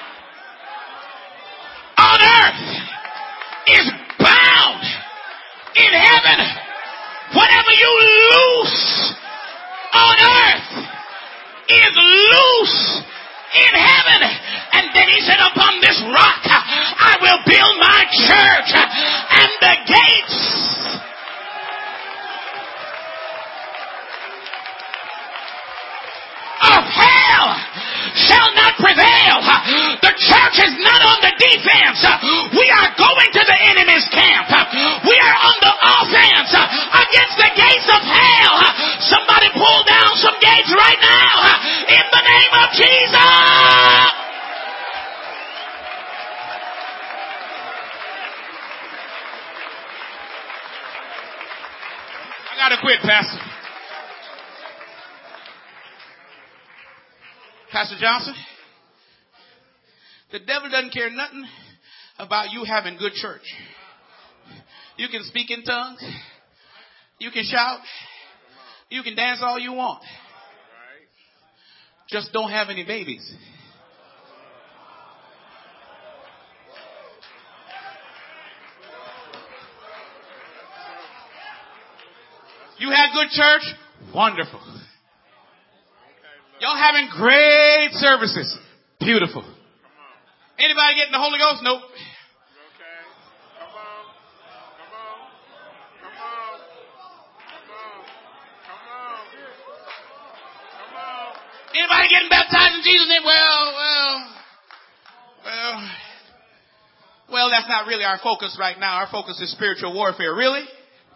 on earth is bound in heaven. Whatever you loose on earth is loose in heaven. And then he said, upon this rock I will build my church, and the gates of hell shall not prevail. The church is not on the defense. We are going to the enemy's camp. We are on the offense against the gates of hell. Somebody pull down some gates right now in the name of Jesus. I gotta quit, Pastor. Pastor Johnson, the devil doesn't care nothing about you having good church. You can speak in tongues. You can shout. You can dance all you want. Just don't have any babies. You had good church? Wonderful. Y'all having great services? Beautiful. Anybody getting the Holy Ghost? Nope. Anybody getting baptized in Jesus' name? Well, well, well, well, that's not really our focus right now. Our focus is spiritual warfare. Really?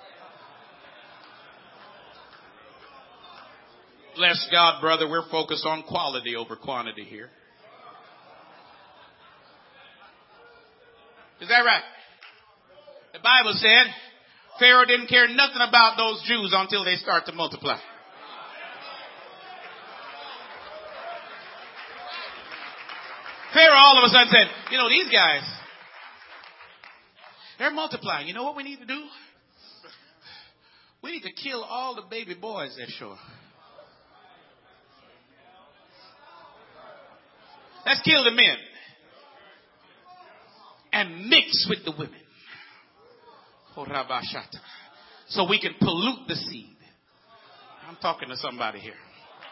Bless God, brother. We're focused on quality over quantity here. Is that right? The Bible said Pharaoh didn't care nothing about those Jews until they start to multiply. Pharaoh all of a sudden said, you know, these guys, they're multiplying. You know what we need to do? We need to kill all the baby boys ashore. Let's kill the men and mix with the women. So we can pollute the seed. I'm talking to somebody here.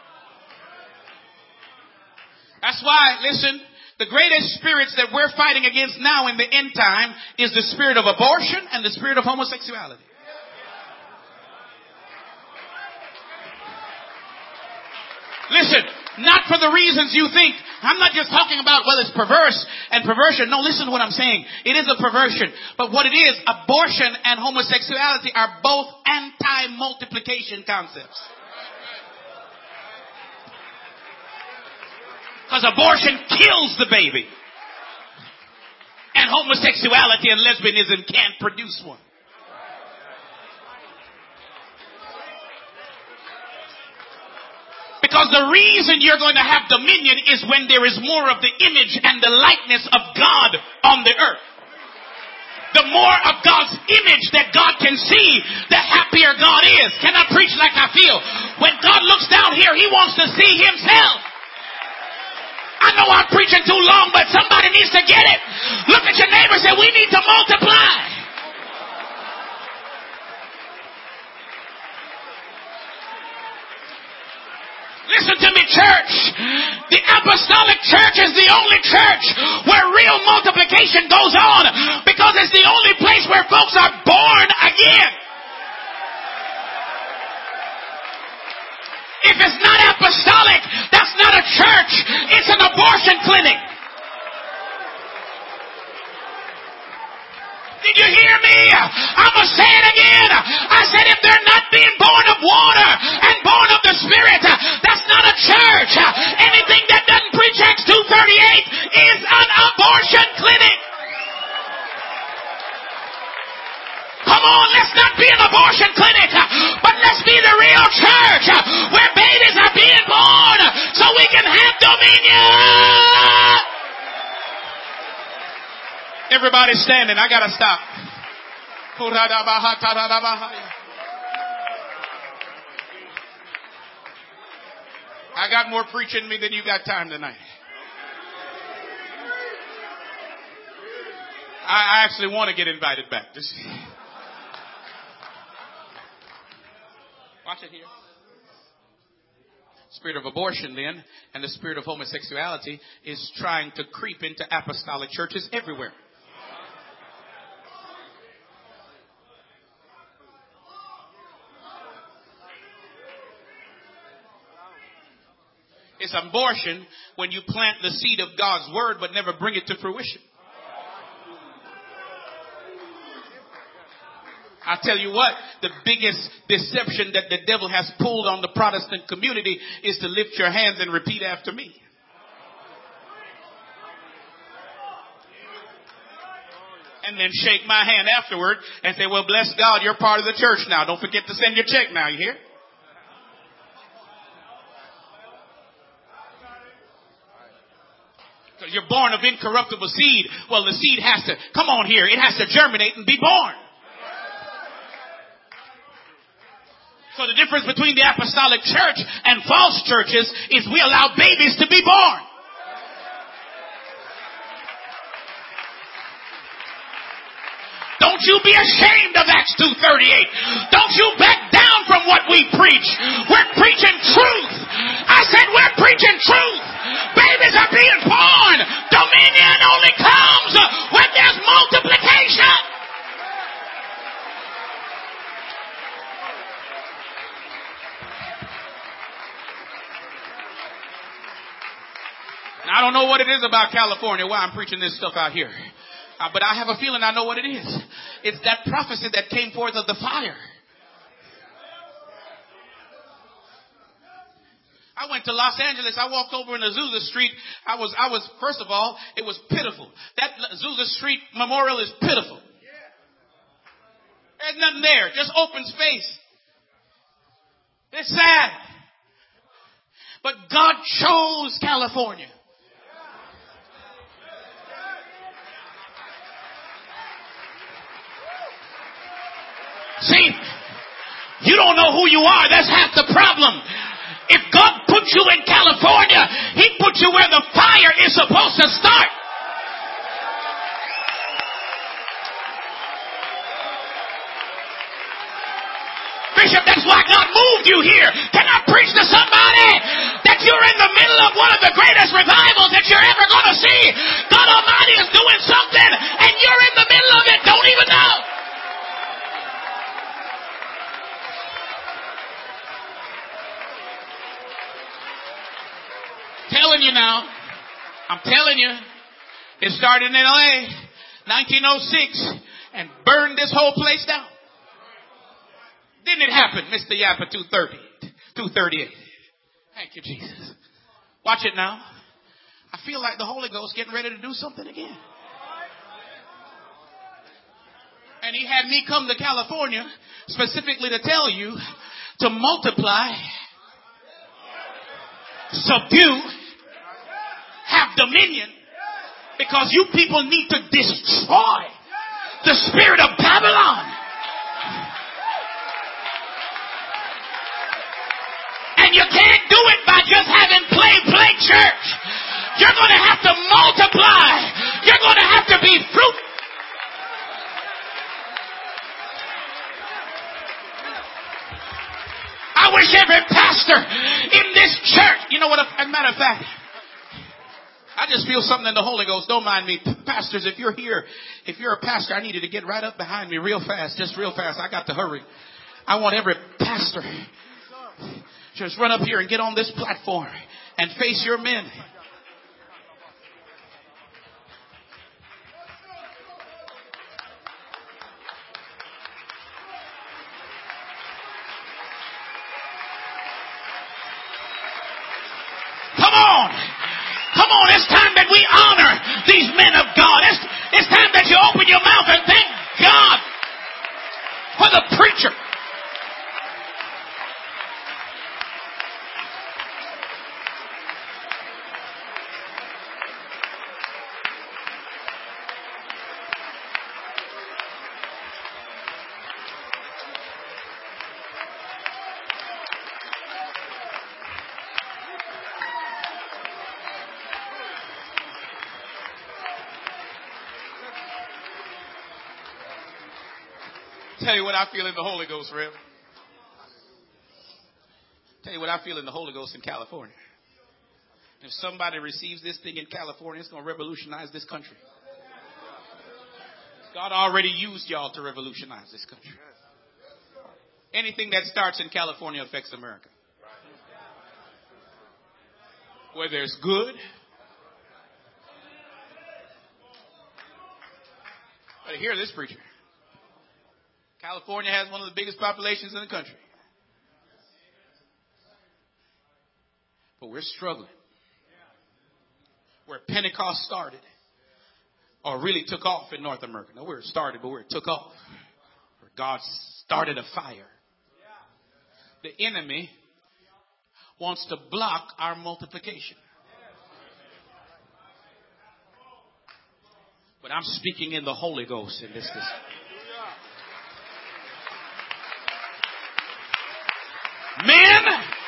That's why, listen, the greatest spirits that we're fighting against now in the end time is the spirit of abortion and the spirit of homosexuality. Listen, not for the reasons you think. I'm not just talking about, well, it's perverse and perversion. No, listen to what I'm saying. It is a perversion. But what it is, abortion and homosexuality are both anti-multiplication concepts. Because abortion kills the baby. And homosexuality and lesbianism can't produce one. Because the reason you're going to have dominion is when there is more of the image and the likeness of God on the earth. The more of God's image that God can see, the happier God is. Can I preach like I feel? When God looks down here, he wants to see himself. I know I'm preaching too long, but somebody needs to get it. Look at your neighbor and say, we need to multiply. Listen to me, church. The apostolic church is the only church where real spiritual multiplication goes on because it's the only place where folks are born again. If it's not apostolic, that's not a church. It's an abortion clinic. Did you hear me? I'm going to say it again. I said if they're not being born of water and born of the Spirit, that's not a church. Anything that doesn't preach Acts two thirty-eight is an abortion clinic. Come on, let's not be an abortion clinic, but let's be the real church where babies are being born so we can have dominion. Everybody standing. I got to stop. I got more preaching in me than you got time tonight. I actually want to get invited back. Just watch it here. Spirit of abortion then and the spirit of homosexuality is trying to creep into apostolic churches everywhere. It's abortion when you plant the seed of God's word but never bring it to fruition. I tell you what, the biggest deception that the devil has pulled on the Protestant community is to lift your hands and repeat after me. And then shake my hand afterward and say, well, bless God, you're part of the church now. Don't forget to send your check now, you hear? Because you're born of incorruptible seed. Well, the seed has to, come on here, it has to germinate and be born. So the difference between the apostolic church and false churches is we allow babies to be born. Don't you be ashamed of Acts two thirty-eight. Don't you back down from what we preach. We're preaching truth. I said we're preaching truth. Babies are being born. Dominion only comes when there's multiplication. Now, I don't know what it is about California, why I'm preaching this stuff out here. Uh, but I have a feeling I know what it is. It's that prophecy that came forth of the fire. I went to Los Angeles. I walked over in Azusa Street. I was, I was, first of all, it was pitiful. That Azusa Street Memorial is pitiful. There's nothing there. Just open space. It's sad. But God chose California. See, you don't know who you are. That's half the problem. If God put you in California, He put you where the fire is supposed to start. Bishop, that's why God moved you here. Can I preach to somebody that you're in the middle of one of the greatest revivals that you're ever going to see? God Almighty is doing something and you're in the middle of it. Don't even know. Telling you now, I'm telling you, it started in L A, nineteen oh six, and burned this whole place down. Didn't it happen, Mister Yappa two thirty, two thirty-eight? Thank you, Jesus. Watch it now. I feel like the Holy Ghost getting ready to do something again. And He had me come to California specifically to tell you to multiply, subdue, have dominion, because you people need to destroy the spirit of Babylon. And you can't do it by just having play, play church. You're going to have to multiply. You're going to have to be fruitful. I wish every pastor in this church, you know what, as a matter of fact, I I just feel something in the Holy Ghost. Don't mind me. Pastors, if you're here, if you're a pastor, I need you to get right up behind me real fast. Just real fast. I got to hurry. I want every pastor just run up here and get on this platform and face your men. Come on. Come on. It's time that we honor these men of God. It's, it's time that you open your mouth and thank God for the preacher. Tell you what I feel in the Holy Ghost, Rev. Tell you what I feel in the Holy Ghost in California. If somebody receives this thing in California, it's going to revolutionize this country. God already used y'all to revolutionize this country. Anything that starts in California affects America. Whether it's good, but hear this preacher. California has one of the biggest populations in the country. But we're struggling. Where Pentecost started, or really took off in North America. Not where it started, but where it took off. Where God started a fire. The enemy wants to block our multiplication. But I'm speaking in the Holy Ghost in this district. Men,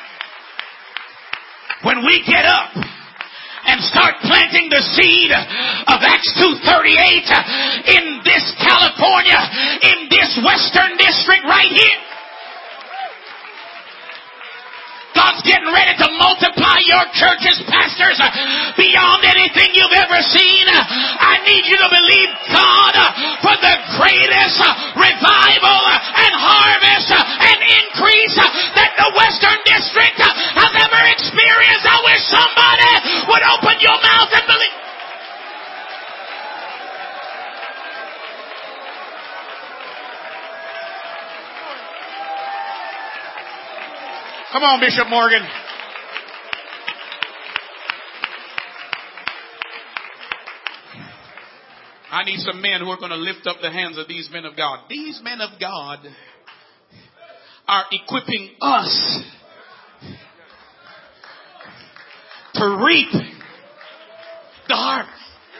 when we get up and start planting the seed of Acts two thirty-eight in this California, in this Western District right here, God's getting ready to multiply your churches, pastors, beyond anything you've ever seen. I need you to believe God for the greatest revival and harvest and increase that the Western District has ever experienced. I wish somebody would open your mouth and believe. Come on, Bishop Morgan. I need some men who are going to lift up the hands of these men of God. These men of God are equipping us to reap the harvest.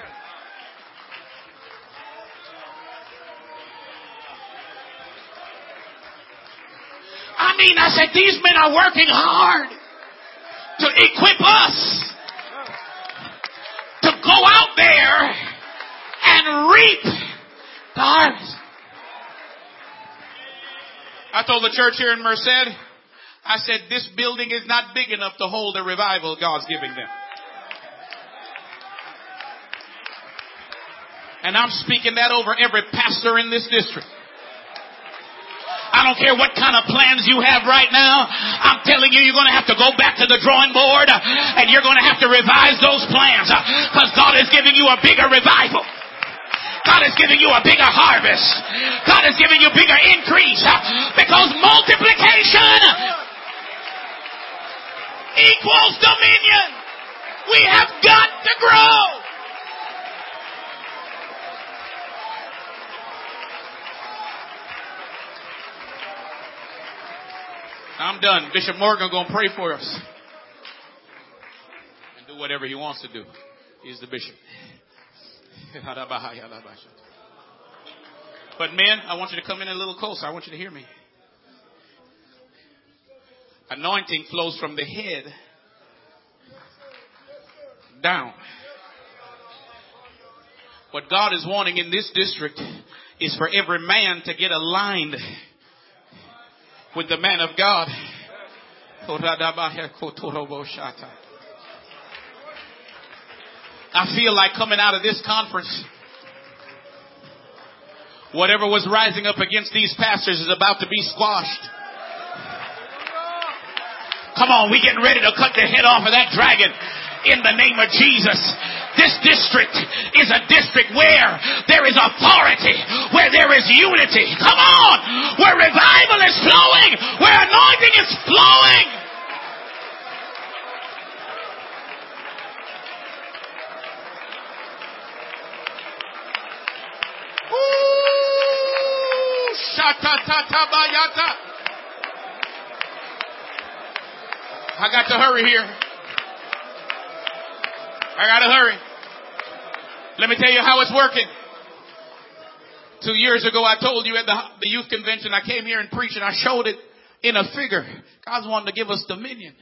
I mean, I said, these men are working hard to equip us to go out there and reap the harvest. I told the church here in Merced, I said, this building is not big enough to hold the revival God's giving them. And I'm speaking that over every pastor in this district. I don't care what kind of plans you have right now. I'm telling you, you're going to have to go back to the drawing board and you're going to have to revise those plans because God is giving you a bigger revival. God is giving you a bigger harvest. God is giving you bigger increase because multiplication equals dominion. We have got to grow. I'm done. Bishop Morgan going to pray for us and do whatever he wants to do. He's the bishop. But men, I want you to come in a little closer. I want you to hear me. Anointing flows from the head down. What God is wanting in this district is for every man to get aligned with the man of God. I feel like coming out of this conference, whatever was rising up against these pastors is about to be squashed. Come on, we getting ready to cut the head off of that dragon in the name of Jesus. This district is a district where there is authority, where there is unity. Come on, where revival is flowing, where anointing is flowing. Ooh, sha-ta-ta-ta-ba-ya-ta. I got to hurry here. I got to hurry. Let me tell you how it's working. Two years ago, I told you at the, the youth convention, I came here and preached and I showed it in a figure. God's wanting to give us dominion.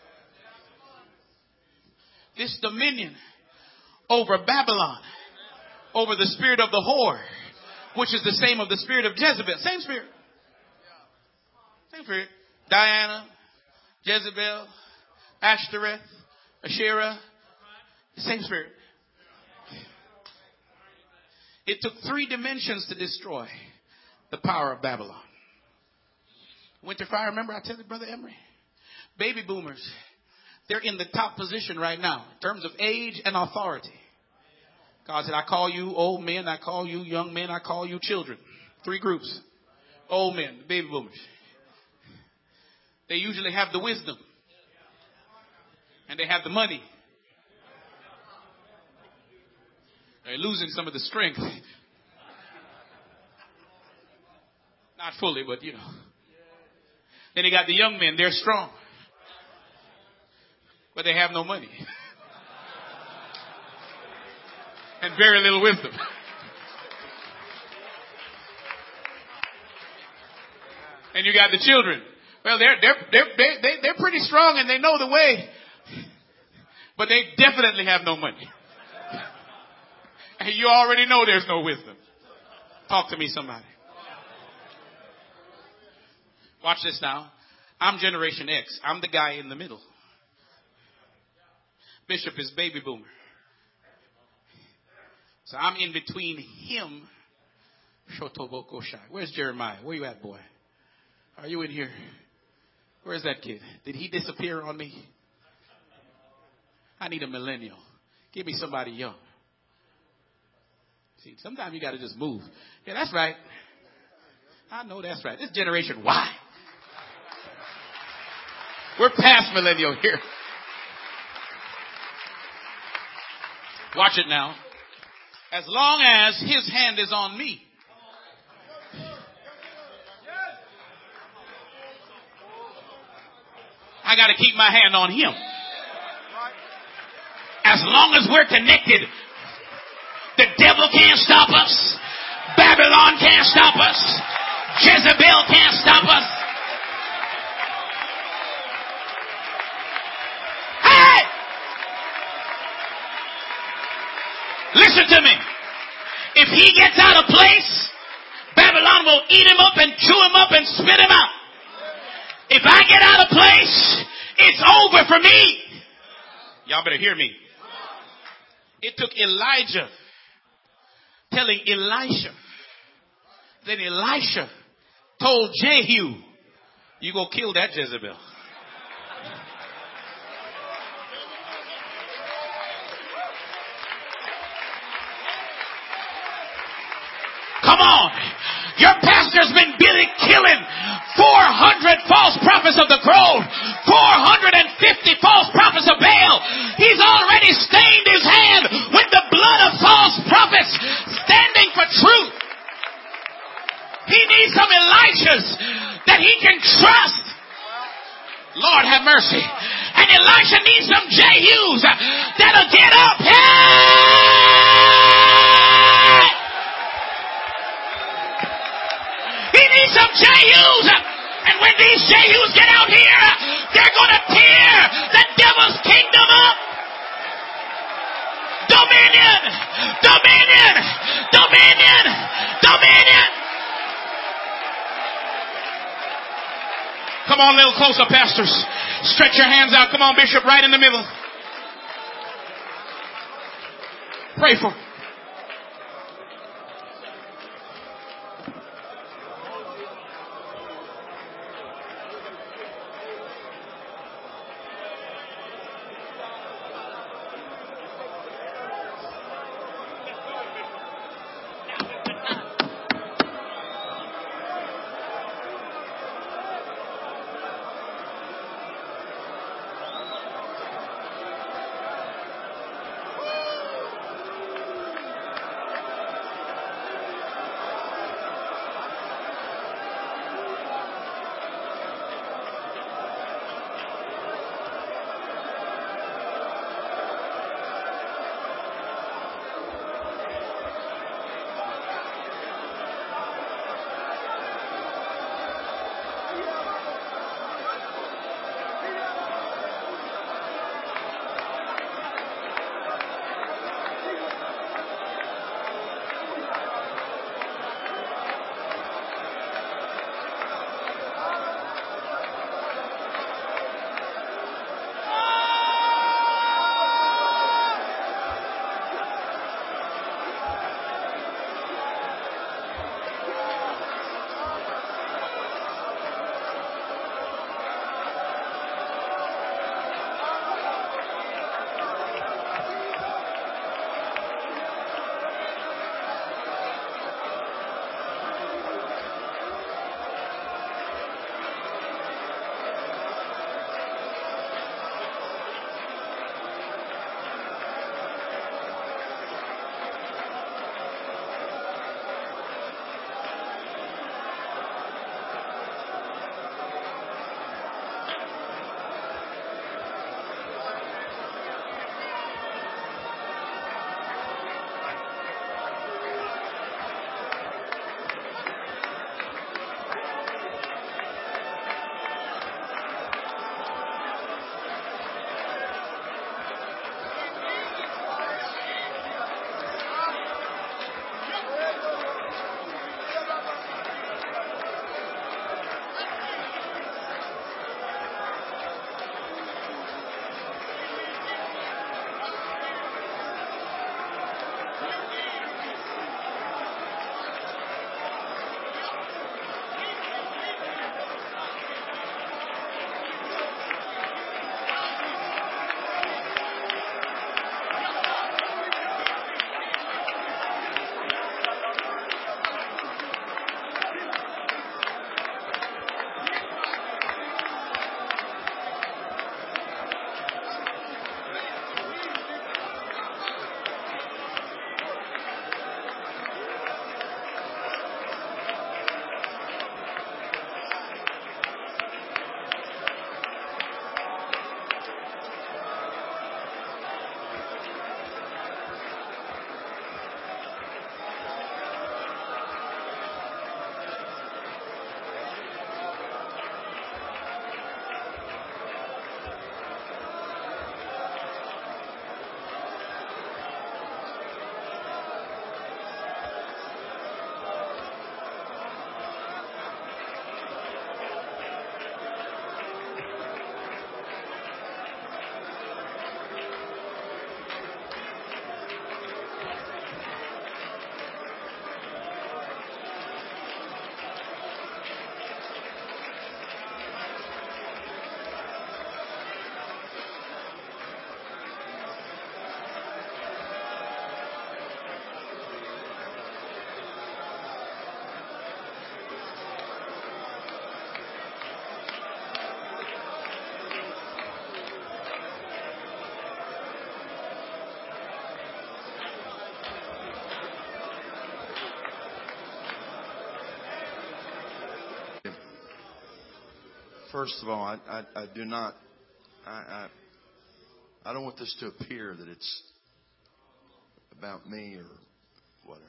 This dominion over Babylon, over the spirit of the whore, which is the same of the spirit of Jezebel. Same spirit. Same spirit. Diana, Jezebel, Ashtoreth, Asherah, the same spirit. It took three dimensions to destroy the power of Babylon. Winter fire, remember I tell you, Brother Emery? Baby boomers, they're in the top position right now in terms of age and authority. God said, I call you old men, I call you young men, I call you children. Three groups. Old men, baby boomers. They usually have the wisdom. And they have the money. They're losing some of the strength. Not fully, but you know. Then you got the young men. They're strong. But they have no money. And very little wisdom. And you got the children. Well, they're, they're, they're, they're, they're pretty strong and they know the way. But they definitely have no money. And you already know there's no wisdom. Talk to me, somebody. Watch this now. I'm Generation X. I'm the guy in the middle. Bishop is baby boomer. So I'm in between him. Where's Jeremiah? Where you at, boy? Are you in here? Where's that kid? Did he disappear on me? I need a millennial. Give me somebody young. See, sometimes you got to just move. Yeah, that's right. I know that's right. This generation Y. We're past millennial here. Watch it now. As long as his hand is on me. I got to keep my hand on him. As long as we're connected, the devil can't stop us. Babylon can't stop us. Jezebel can't stop us. Hey! Listen to me. If he gets out of place, Babylon will eat him up and chew him up and spit him out. If I get out of place, it's over for me. Y'all better hear me. It took Elijah telling Elisha. Then Elisha told Jehu, you go kill that Jezebel. Come on. Your pastor's been busy killing four hundred false prophets of the grove, four hundred fifty false prophets of Baal. He's already stained his hand with the blood of false prophets standing for truth. He needs some Elishas that he can trust. Lord have mercy. And Elisha needs some Jehus that'll get up. Hey! He needs some Jehus. And when these Jehus get out here, they're going to tear the devil's kingdom up. Dominion! Dominion! Dominion! Dominion! Come on, a little closer, pastors. Stretch your hands out. Come on, Bishop, right in the middle. Pray for. First of all, I, I, I do not, I, I, I don't want this to appear that it's about me or whatever.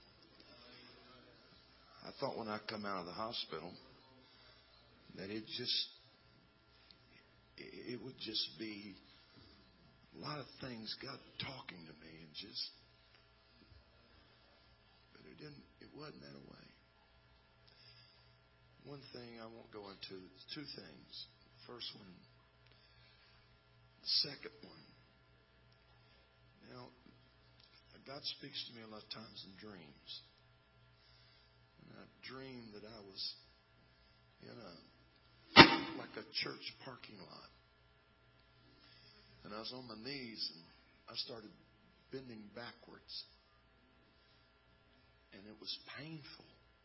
I thought when I come out of the hospital that it just, it would just be a lot of things, God talking to me and just, but it didn't, it wasn't that way. One thing I won't go into, two things. First one, the second one. Now, I God speaks to me a lot of times in dreams. And I dreamed that I was in a, like a church parking lot. And I was on my knees and I started bending backwards. And it was painful.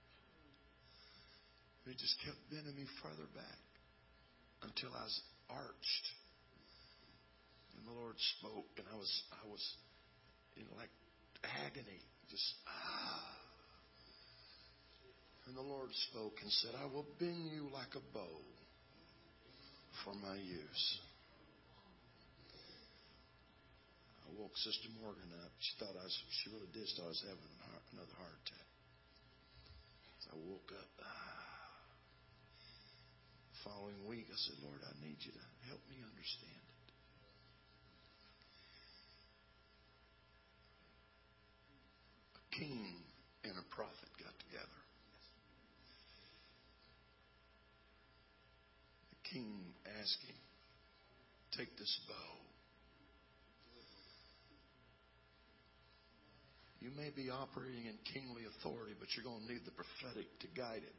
And it just kept bending me further back until I was arched. And the Lord spoke, and I was I was in like agony. Just ah. And the Lord spoke and said, I will bend you like a bow for my use. I woke Sister Morgan up. She thought I was, she really did thought I was having another heart attack. So I woke up. Ah. The following week, I said, Lord, I need you to help me understand it. A king and a prophet got together. The king asked him, take this bow. You may be operating in kingly authority, but you're going to need the prophetic to guide it.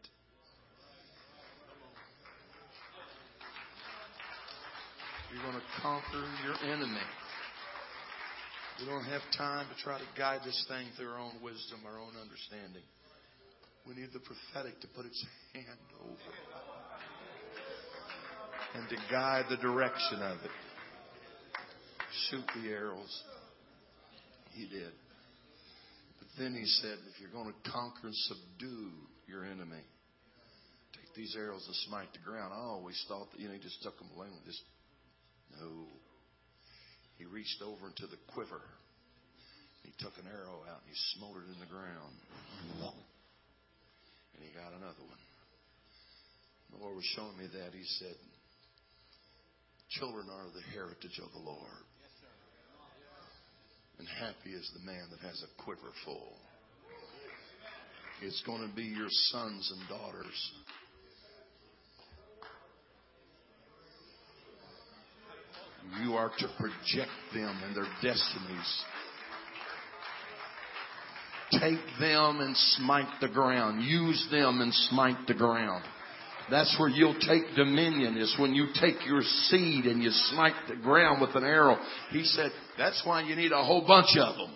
You're going to conquer your enemy. We don't have time to try to guide this thing through our own wisdom, our own understanding. We need the prophetic to put its hand over it and to guide the direction of it. Shoot the arrows. He did. But then he said, if you're going to conquer and subdue your enemy, take these arrows and smite the ground. I always thought that, you know, he just stuck them away with this. No. He reached over into the quiver. He took an arrow out and he smote it in the ground. And he got another one. The Lord was showing me that. He said, children are the heritage of the Lord. And happy is the man that has a quiver full. It's going to be your sons and daughters. You are to project them and their destinies. Take them and smite the ground. Use them and smite the ground. That's where you'll take dominion, is when you take your seed and you smite the ground with an arrow. He said, that's why you need a whole bunch of them.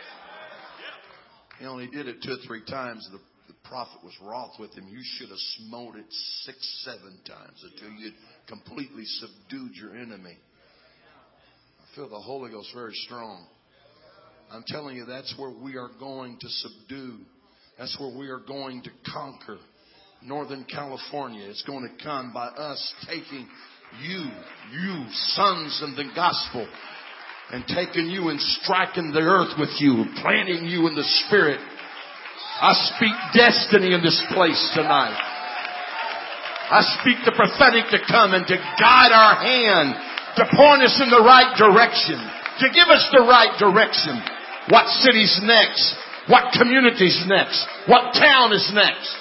He only did it two or three times. The, the prophet was wroth with him. You should have smote it six, seven times until you'd completely subdued your enemy. I feel the Holy Ghost very strong. I'm telling you, that's where we are going to subdue. That's where we are going to conquer. Northern California. It's going to come by us taking you, you sons of the gospel, and taking you and striking the earth with you, planting you in the Spirit. I speak destiny in this place tonight. I speak the prophetic to come and to guide our hand, to point us in the right direction, to give us the right direction. What city's next? What community's next? What town is next?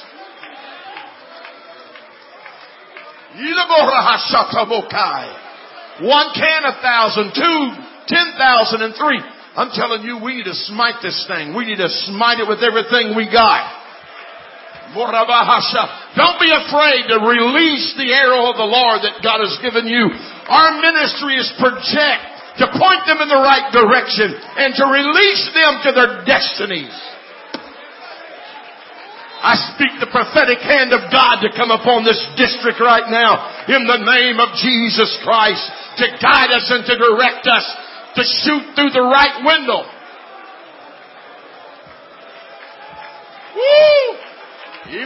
One can, a thousand, two, ten thousand, and three. I'm telling you, we need to smite this thing. We need to smite it with everything we got. Don't be afraid to release the arrow of the Lord that God has given you. Our ministry is project, to point them in the right direction and to release them to their destinies. I speak the prophetic hand of God to come upon this district right now in the name of Jesus Christ, to guide us and to direct us to shoot through the right window. Woo!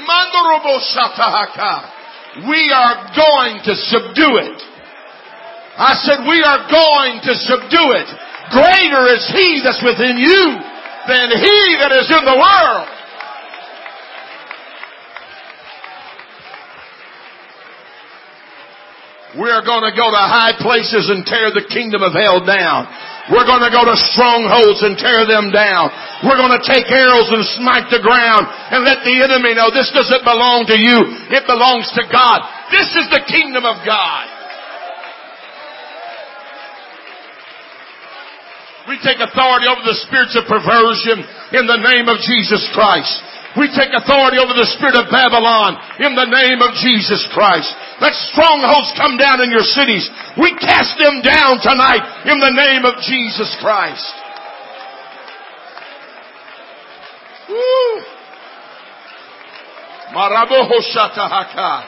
We are going to subdue it. I said we are going to subdue it. Greater is He that's within you than he that is in the world. We're going to go to high places and tear the kingdom of hell down. We're going to go to strongholds and tear them down. We're going to take arrows and smite the ground and let the enemy know this doesn't belong to you. It belongs to God. This is the kingdom of God. We take authority over the spirits of perversion in the name of Jesus Christ. We take authority over the spirit of Babylon in the name of Jesus Christ. Let strongholds come down in your cities. We cast them down tonight in the name of Jesus Christ. Woo! Maraboho shatahaka.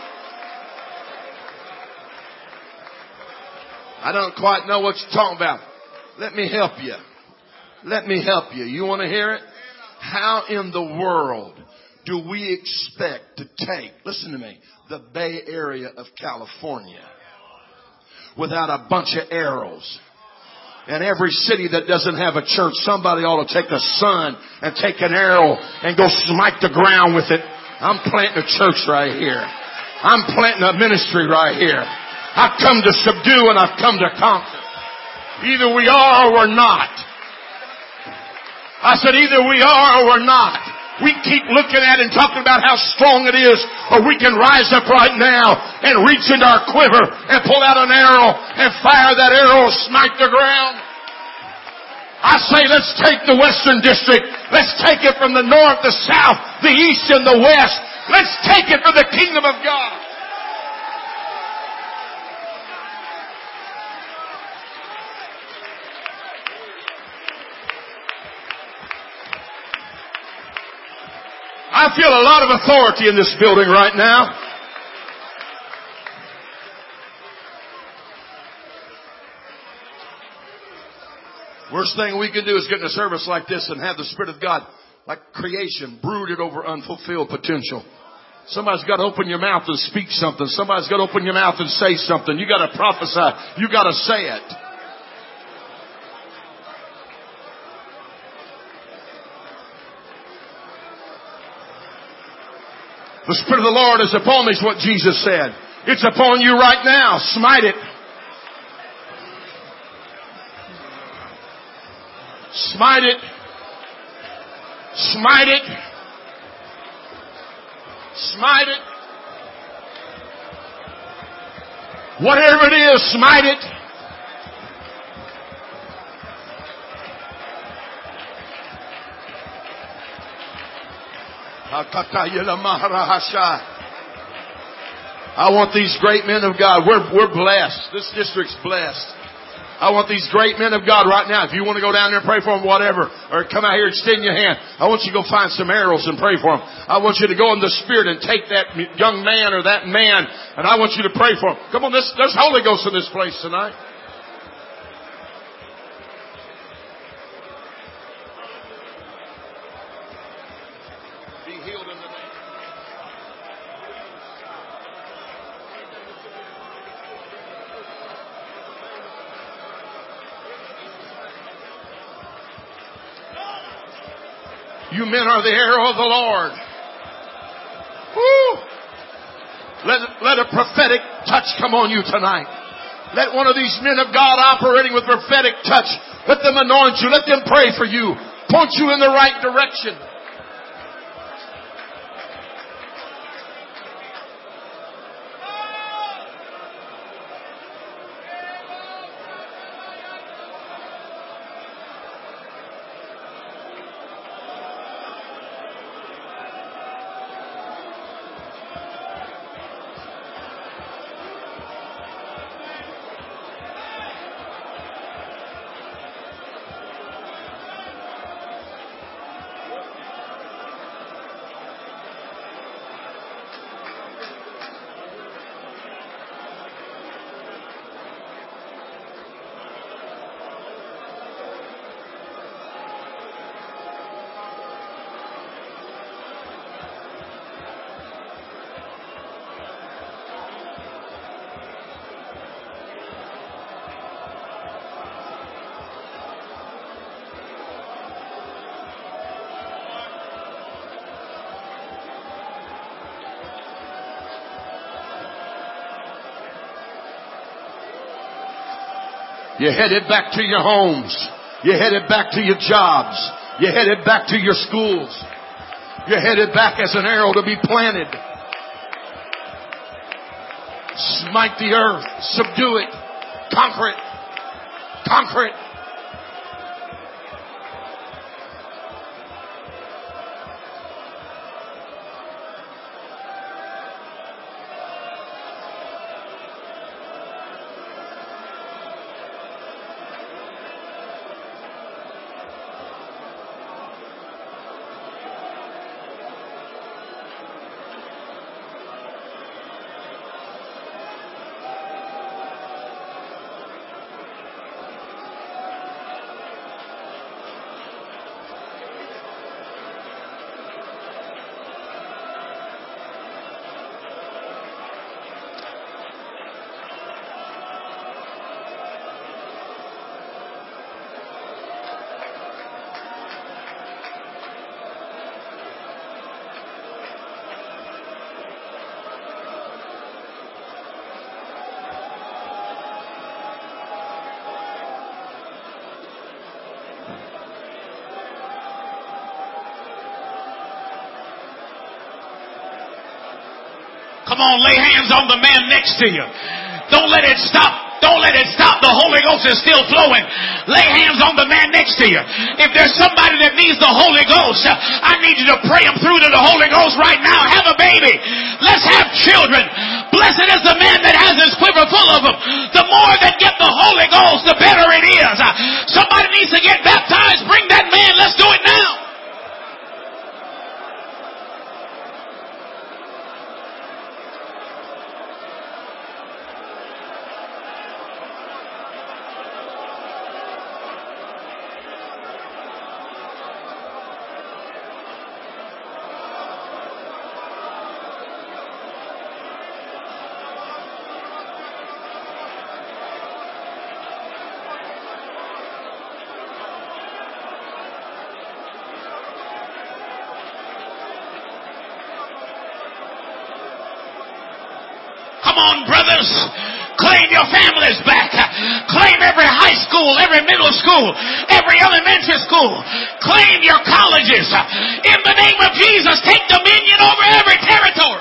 I don't quite know what you're talking about. Let me help you. Let me help you. You want to hear it? How in the world do we expect to take, listen to me, the Bay Area of California without a bunch of arrows? And every city that doesn't have a church, somebody ought to take a sun and take an arrow and go smite the ground with it. I'm planting a church right here. I'm planting a ministry right here. I've come to subdue and I've come to conquer. Either we are or we're not. I said either we are or we're not. We keep looking at it and talking about how strong it is, or we can rise up right now and reach into our quiver and pull out an arrow and fire that arrow and smite the ground. I say let's take the Western District. Let's take it from the north, the south, the east, and the west. Let's take it for the kingdom of God. I feel a lot of authority in this building right now. Worst thing we can do is get in a service like this and have the Spirit of God, like creation, brooded over unfulfilled potential. Somebody's got to open your mouth and speak something. Somebody's got to open your mouth and say something. You got to prophesy. You got to say it. The Spirit of the Lord is upon me, is what Jesus said. It's upon you right now. Smite it. Smite it. Smite it. Smite it. Whatever it is, smite it. I want these great men of God. We're, we're blessed. This district's blessed. I want these great men of God right now. If you want to go down there and pray for them, whatever, or come out here and extend your hand, I want you to go find some arrows and pray for them. I want you to go in the Spirit and take that young man or that man, and I want you to pray for them. Come on, this, there's Holy Ghost in this place tonight. Be healed in the name. You men are the arrow of the Lord. Woo! Let, let a prophetic touch come on you tonight. Let one of these men of God operating with prophetic touch, let them anoint you. Let them pray for you. Point you in the right direction. You're headed back to your homes. You're headed back to your jobs. You're headed back to your schools. You're headed back as an arrow to be planted. Smite the earth. Subdue it. Conquer it. Conquer it. Come on, lay hands on the man next to you. Don't let it stop. Don't let it stop. The Holy Ghost is still flowing. Lay hands on the man next to you. If there's somebody that needs the Holy Ghost, I need you to pray them through to the Holy Ghost right now. Have a baby. Let's have children. Blessed is the man that has his quiver full of them. The more that get the Holy Ghost, the better it is. Somebody needs to get baptized. Bring that man. Let's do it now. Come on, brothers. Claim your families back. Claim every high school, every middle school, every elementary school. Claim your colleges. In the name of Jesus, take dominion over every territory.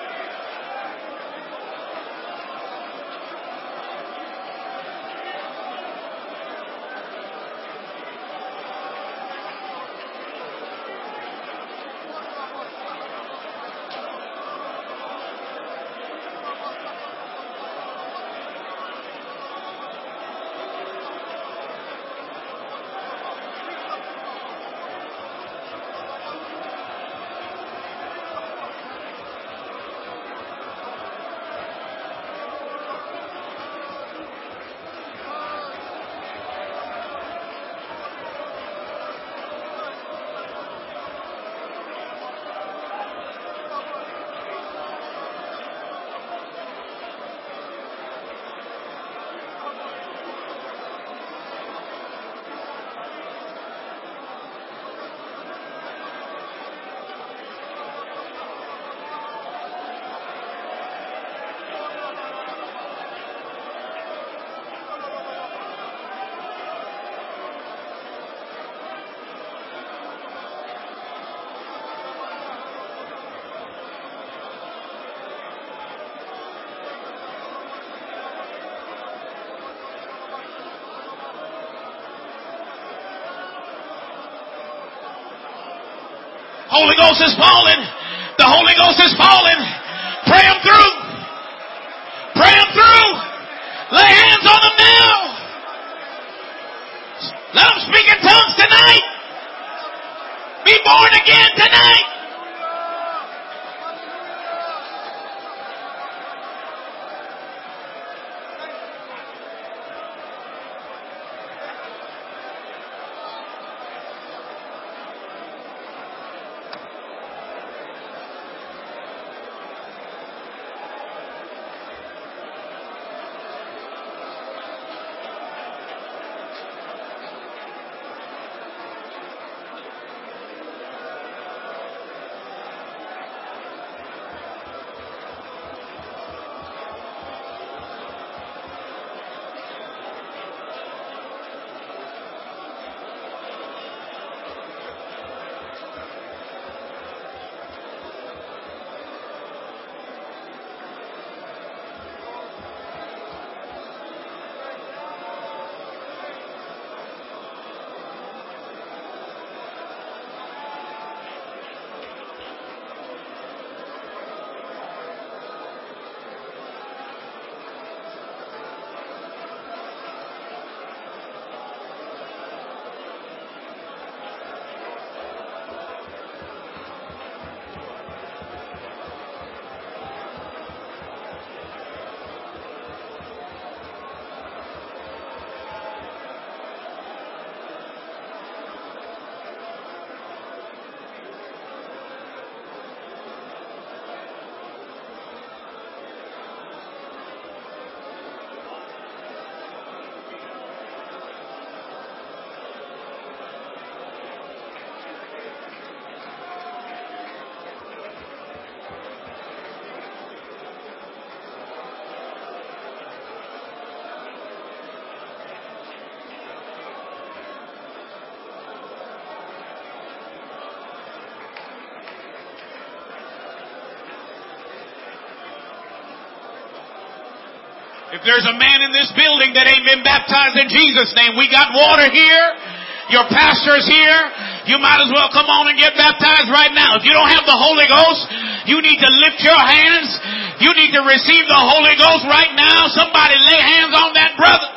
Holy Ghost is falling. The Holy Ghost is falling. Pray them through. Pray them through. Lay hands on them now. Let them speak in tongues tonight. Be born again tonight. If there's a man in this building that ain't been baptized in Jesus' name, we got water here. Your pastor's here. You might as well come on and get baptized right now. If you don't have the Holy Ghost, you need to lift your hands. You need to receive the Holy Ghost right now. Somebody lay hands on that brother.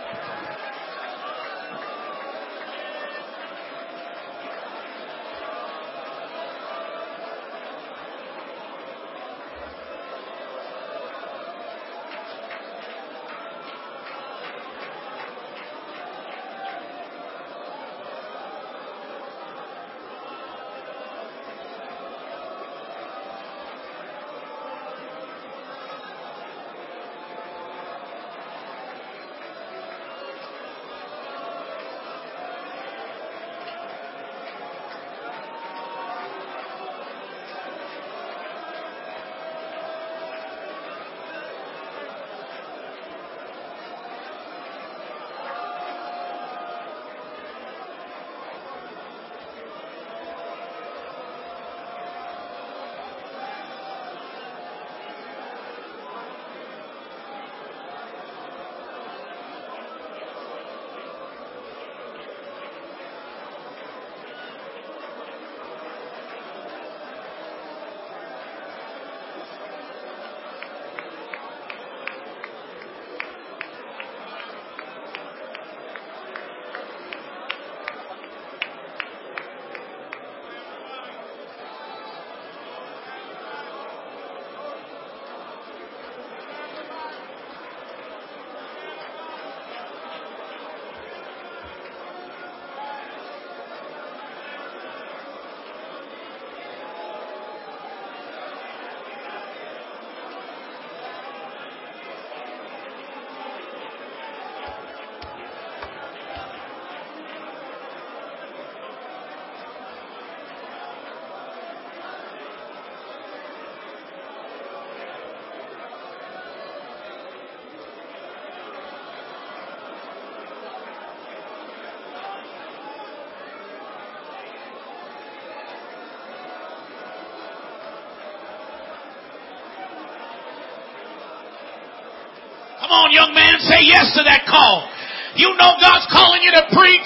Come on, young man, say yes to that call. You know God's calling you to preach.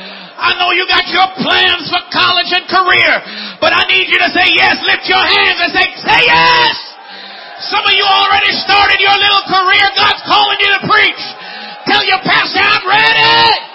I know you got your plans for college and career, but I need you to say yes. Lift your hands and say, say yes. Some of you already started your little career. God's calling you to preach. Tell your pastor, I'm ready.